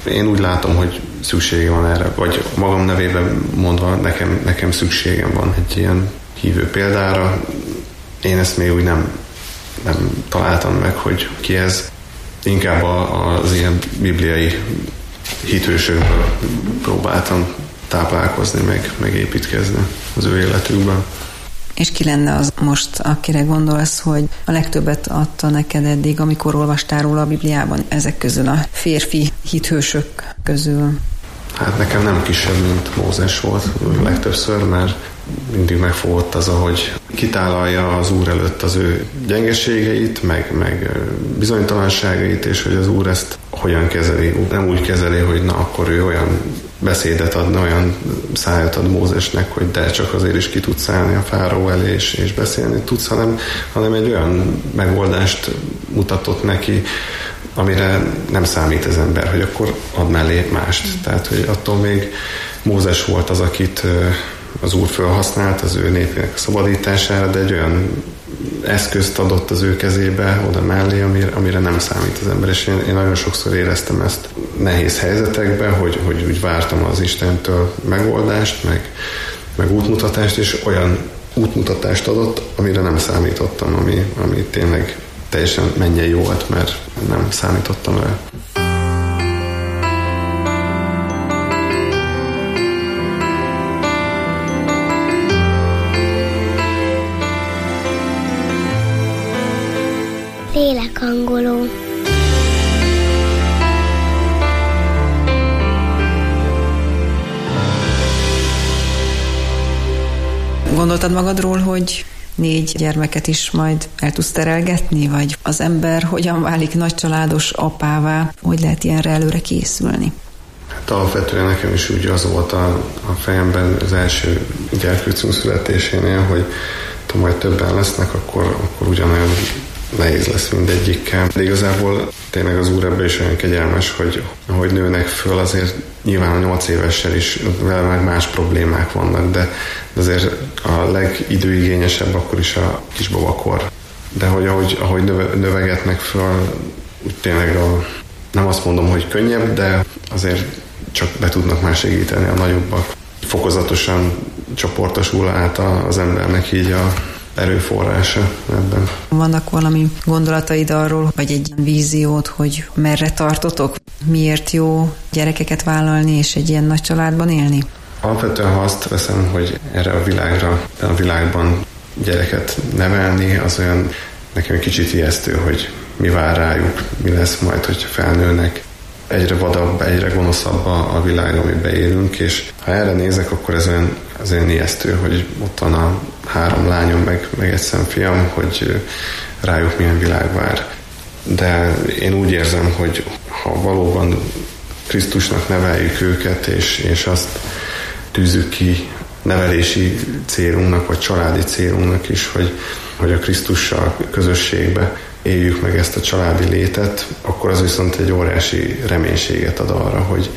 Én úgy látom, hogy szükségem van erre, vagy magam nevében mondva nekem szükségem van egy ilyen hívő példára. Én ezt még úgy nem találtam meg, hogy ki ez. Inkább az ilyen bibliai hitősökből próbáltam táplálkozni, meg építkezni az ő életükben. És ki lenne az most, akire gondolsz, hogy a legtöbbet adta neked eddig, amikor olvastál róla a Bibliában, ezek közül a férfi hithősök közül? Hát nekem nem kisebb, mint Mózes volt legtöbbször, mert mindig megfogott az, ahogy kitálalja az Úr előtt az ő gyengeségeit, meg bizonytalanságait, és hogy az Úr ezt hogyan kezeli. Nem úgy kezeli, hogy na, akkor ő olyan beszédet adna, olyan szájat ad Mózesnek, hogy de csak azért is ki tudsz állni a fáraó elé, és beszélni tudsz, hanem egy olyan megoldást mutatott neki, amire nem számít az ember, hogy akkor ad mellé mást. Tehát, hogy attól még Mózes volt az, akit az Úr felhasznált az ő népének a szabadítására, de egy olyan eszközt adott az ő kezébe, oda mellé, amire nem számít az ember. És én nagyon sokszor éreztem ezt nehéz helyzetekben, hogy úgy vártam az Istentől megoldást, meg útmutatást, és olyan útmutatást adott, amire nem számítottam, ami tényleg teljesen mennyei volt, mert nem számítottam rá. Lélekhangoló. Gondoltad magadról, hogy 4 gyermeket is majd el tudsz terelgetni, vagy az ember hogyan válik nagycsaládos apává, hogy lehet ilyenre előre készülni? Hát alapvetően nekem is úgy az volt a fejemben az első gyerkőcünk születésénél, hogy ha majd többen lesznek, akkor ugyanolyan nehéz lesz mindegyikkel. De igazából tényleg az Úr ebben is olyan kegyelmes, hogy ahogy nőnek föl, azért nyilván a 8 évessel is vele meg más problémák vannak, de azért a legidőigényesebb akkor is a kisbabakor. De ahogy növegetnek föl, úgy tényleg nem azt mondom, hogy könnyebb, de azért csak be tudnak már segíteni a nagyobbak. Fokozatosan csoportosul át az embernek így a erőforrása ebben. Vannak valami gondolataid arról, vagy egy víziót, hogy merre tartotok? Miért jó gyerekeket vállalni és egy ilyen nagy családban élni? Alapvetően, ha azt veszem, hogy erre a világban gyereket nevelni, az olyan nekem egy kicsit ijesztő, hogy mi vár rájuk, mi lesz majd, hogyha felnőnek. Egyre vadabb, egyre gonoszabb a világ, amiben élünk, és ha erre nézek, akkor ez olyan ijesztő, hogy ott van a 3 lányom, meg egy szemfiam, hogy rájuk milyen világ vár. De én úgy érzem, hogy ha valóban Krisztusnak neveljük őket, és azt tűzzük ki nevelési célunknak, vagy családi célunknak is, hogy a Krisztussal közösségbe éljük meg ezt a családi létet, akkor az viszont egy óriási reménységet ad arra, hogy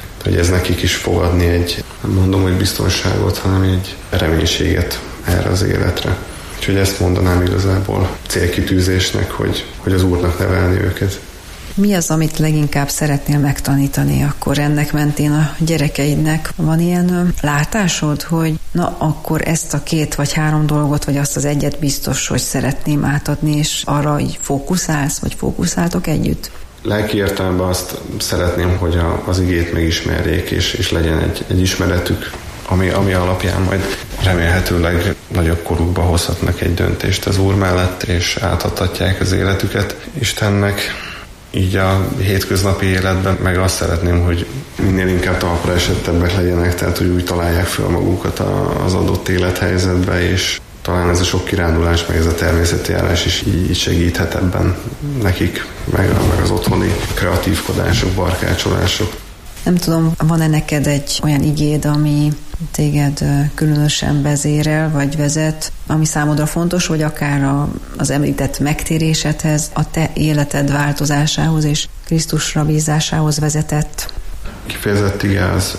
ez nekik is fog adni egy, nem mondom, hogy biztonságot, hanem egy reménységet erre az életre. Úgyhogy ezt mondanám igazából célkitűzésnek, hogy az Úrnak nevelni őket. Mi az, amit leginkább szeretnél megtanítani akkor ennek mentén a gyerekeidnek? Van ilyen látásod, hogy na akkor ezt a 2 vagy 3 dolgot, vagy azt az egyet biztos, hogy szeretném átadni, és arra így fókuszálsz, vagy fókuszáltok együtt? Lelki értelemben azt szeretném, hogy az igét megismerjék, és legyen egy ismeretük, ami alapján majd remélhetőleg nagyobb korukba hozhatnak egy döntést az Úr mellett, és átadhatják az életüket Istennek. Így a hétköznapi életben meg azt szeretném, hogy minél inkább talpra esettebbek legyenek, tehát hogy úgy találják fel magukat az adott élethelyzetbe, és talán ez a sok kirándulás, meg ez a természeti járás is így segíthet ebben nekik, meg az otthoni kreatívkodások, barkácsolások. Nem tudom, van-e neked egy olyan igéd, ami téged különösen vezérel, vagy vezet, ami számodra fontos, vagy akár az említett megtérésedhez, a te életed változásához és Krisztusra bízásához vezetett? Kifejezett ige az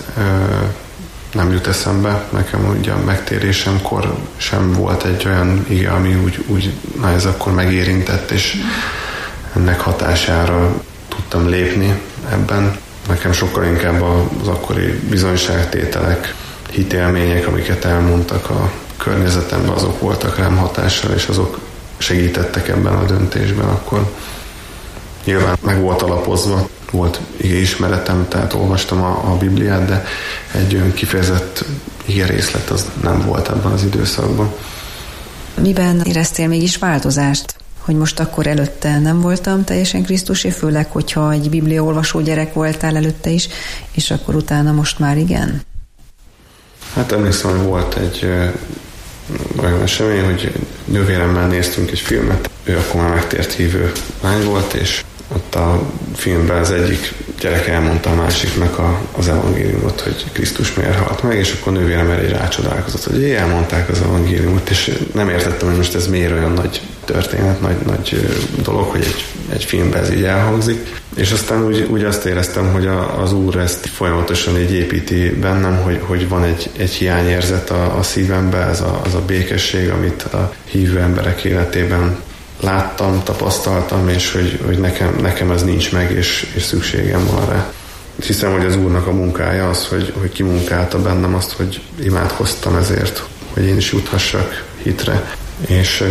nem jut eszembe. Nekem ugye a megtérésemkor sem volt egy olyan ige, ami úgy ez akkor megérintett, és ennek hatására tudtam lépni ebben. Nekem sokkal inkább az akkori bizonyságtételek, hitélmények, amiket elmondtak a környezetemben, azok voltak rám hatással, és azok segítettek ebben a döntésben. Akkor nyilván meg volt alapozva, volt igeismeretem, tehát olvastam a Bibliát, de egy olyan kifejezett igerészlet az nem volt ebben az időszakban. Miben éreztél mégis változást? Hogy most akkor előtte nem voltam teljesen Krisztusé, főleg, hogyha egy bibliaolvasó gyerek voltál előtte is, és akkor utána most már igen? Hát emlékszem, hogy volt egy olyan esemény, hogy nővéremmel néztünk egy filmet. Ő akkor már megtért hívő lány volt, és ott a filmben az egyik gyerek elmondta a másiknak az evangéliumot, hogy Krisztus miért halt meg, és akkor nővérem elé rácsodálkozott, hogy elmondták az evangéliumot, és nem értettem, hogy most ez miért olyan nagy történet, nagy dolog, hogy egy filmben ez így elhangzik. És aztán úgy azt éreztem, hogy az Úr ezt folyamatosan így építi bennem, hogy van egy hiányérzet a szívemben, az a békesség, amit a hívő emberek életében láttam, tapasztaltam, és hogy nekem ez nincs meg, és szükségem van rá. Hiszem, hogy az Úrnak a munkája az, hogy kimunkálta bennem azt, hogy imádkoztam ezért, hogy én is juthassak hitre. És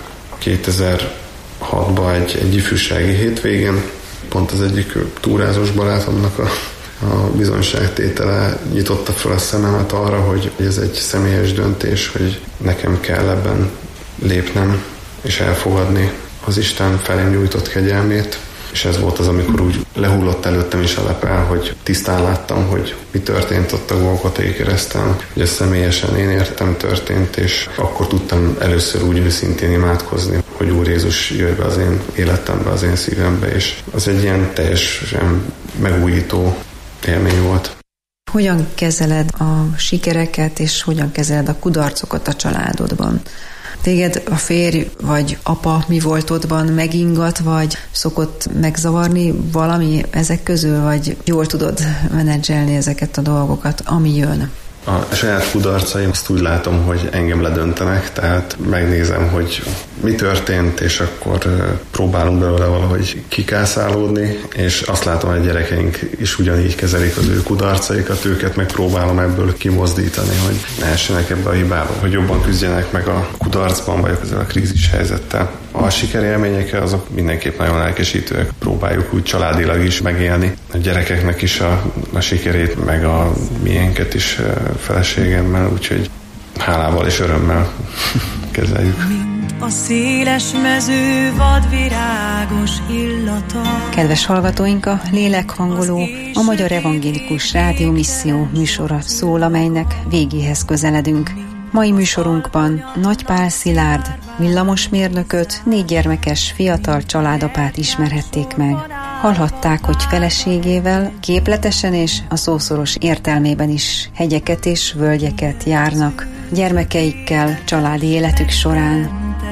2006-ban egy ifjúsági hétvégén pont az egyik túrázós barátomnak a bizonyságtétele nyitotta fel a szememet arra, hogy ez egy személyes döntés, hogy nekem kell ebben lépnem, és elfogadni az Isten felém nyújtott kegyelmét. És ez volt az, amikor úgy lehullott előttem is a lepel, hogy tisztán láttam, hogy mi történt ott a Golgothai kereszten, hogy ez személyesen én értem történt, és akkor tudtam először úgy őszintén imádkozni, hogy Úr Jézus jöjj be az én életembe, az én szívembe, és az egy ilyen teljesen megújító élmény volt. Hogyan kezeled a sikereket, és hogyan kezeled a kudarcokat a családodban? Téged a férj vagy apa mi voltodban megingat, vagy szokott megzavarni valami ezek közül, vagy jól tudod menedzselni ezeket a dolgokat, ami jön? A saját kudarcaim, azt úgy látom, hogy engem ledöntenek, tehát megnézem, hogy mi történt, és akkor próbálunk belőle valahogy kikászálódni, és azt látom, hogy a gyerekeink is ugyanígy kezelik az ő kudarcaikat, őket megpróbálom ebből kimozdítani, hogy ne essenek ebbe a hibába, hogy jobban küzdjenek meg a kudarcban, vagy ezzel a krízis helyzettel. A sikerélményekkel azok mindenképp nagyon lelkesítőek, próbáljuk úgy családilag is megélni, a gyerekeknek is a sikerét, meg a miénket is feleségemmel, úgyhogy hálával és örömmel kezeljük. Mint a széles mező vadvirágos illata. Kedves hallgatóink, a Lélekhangoló a Magyar Evangélikus Rádió Misszió műsora szól, amelynek végéhez közeledünk. Mai műsorunkban Nagy Pál Szilárd villamosmérnököt, 4 gyermekes fiatal családapát ismerhették meg. Hallhatták, hogy feleségével képletesen és a szószoros értelmében is hegyeket és völgyeket járnak gyermekeikkel családi életük során.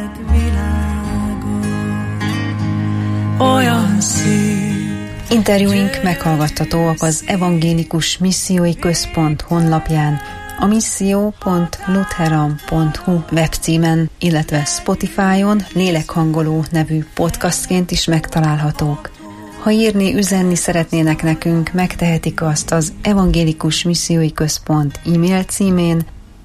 Interjúink meghallgathatóak az Evangélikus Missziói Központ honlapján, a misszió.lutheran.hu webcímen, illetve Spotify-on Lélekhangoló nevű podcastként is megtalálhatók. Ha írni, üzenni szeretnének nekünk, megtehetik azt az Evangélikus Missziói Központ e-mail címén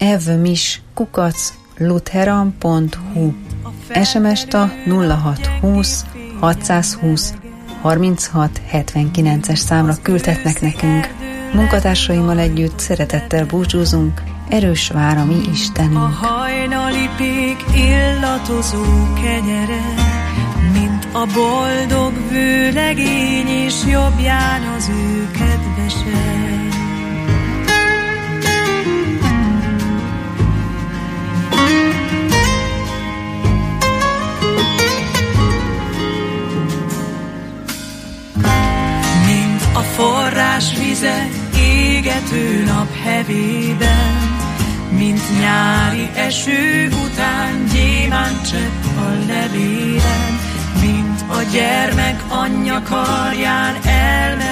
evmis@lutheran.hu. SMS-t a 0620 620 36 79-es számra küldhetnek nekünk. Munkatársaimmal együtt szeretettel búcsúzunk, erős vár a mi Istenünk. A hajnali pék illatozó kenyere, mint a boldog vőlegény, és jobbján az ő kedvese. Mint a forrás vize égető nap hevében, mint nyári eső után gyémántcsepp a levélen, mint a gyermek anyja karján elmegy.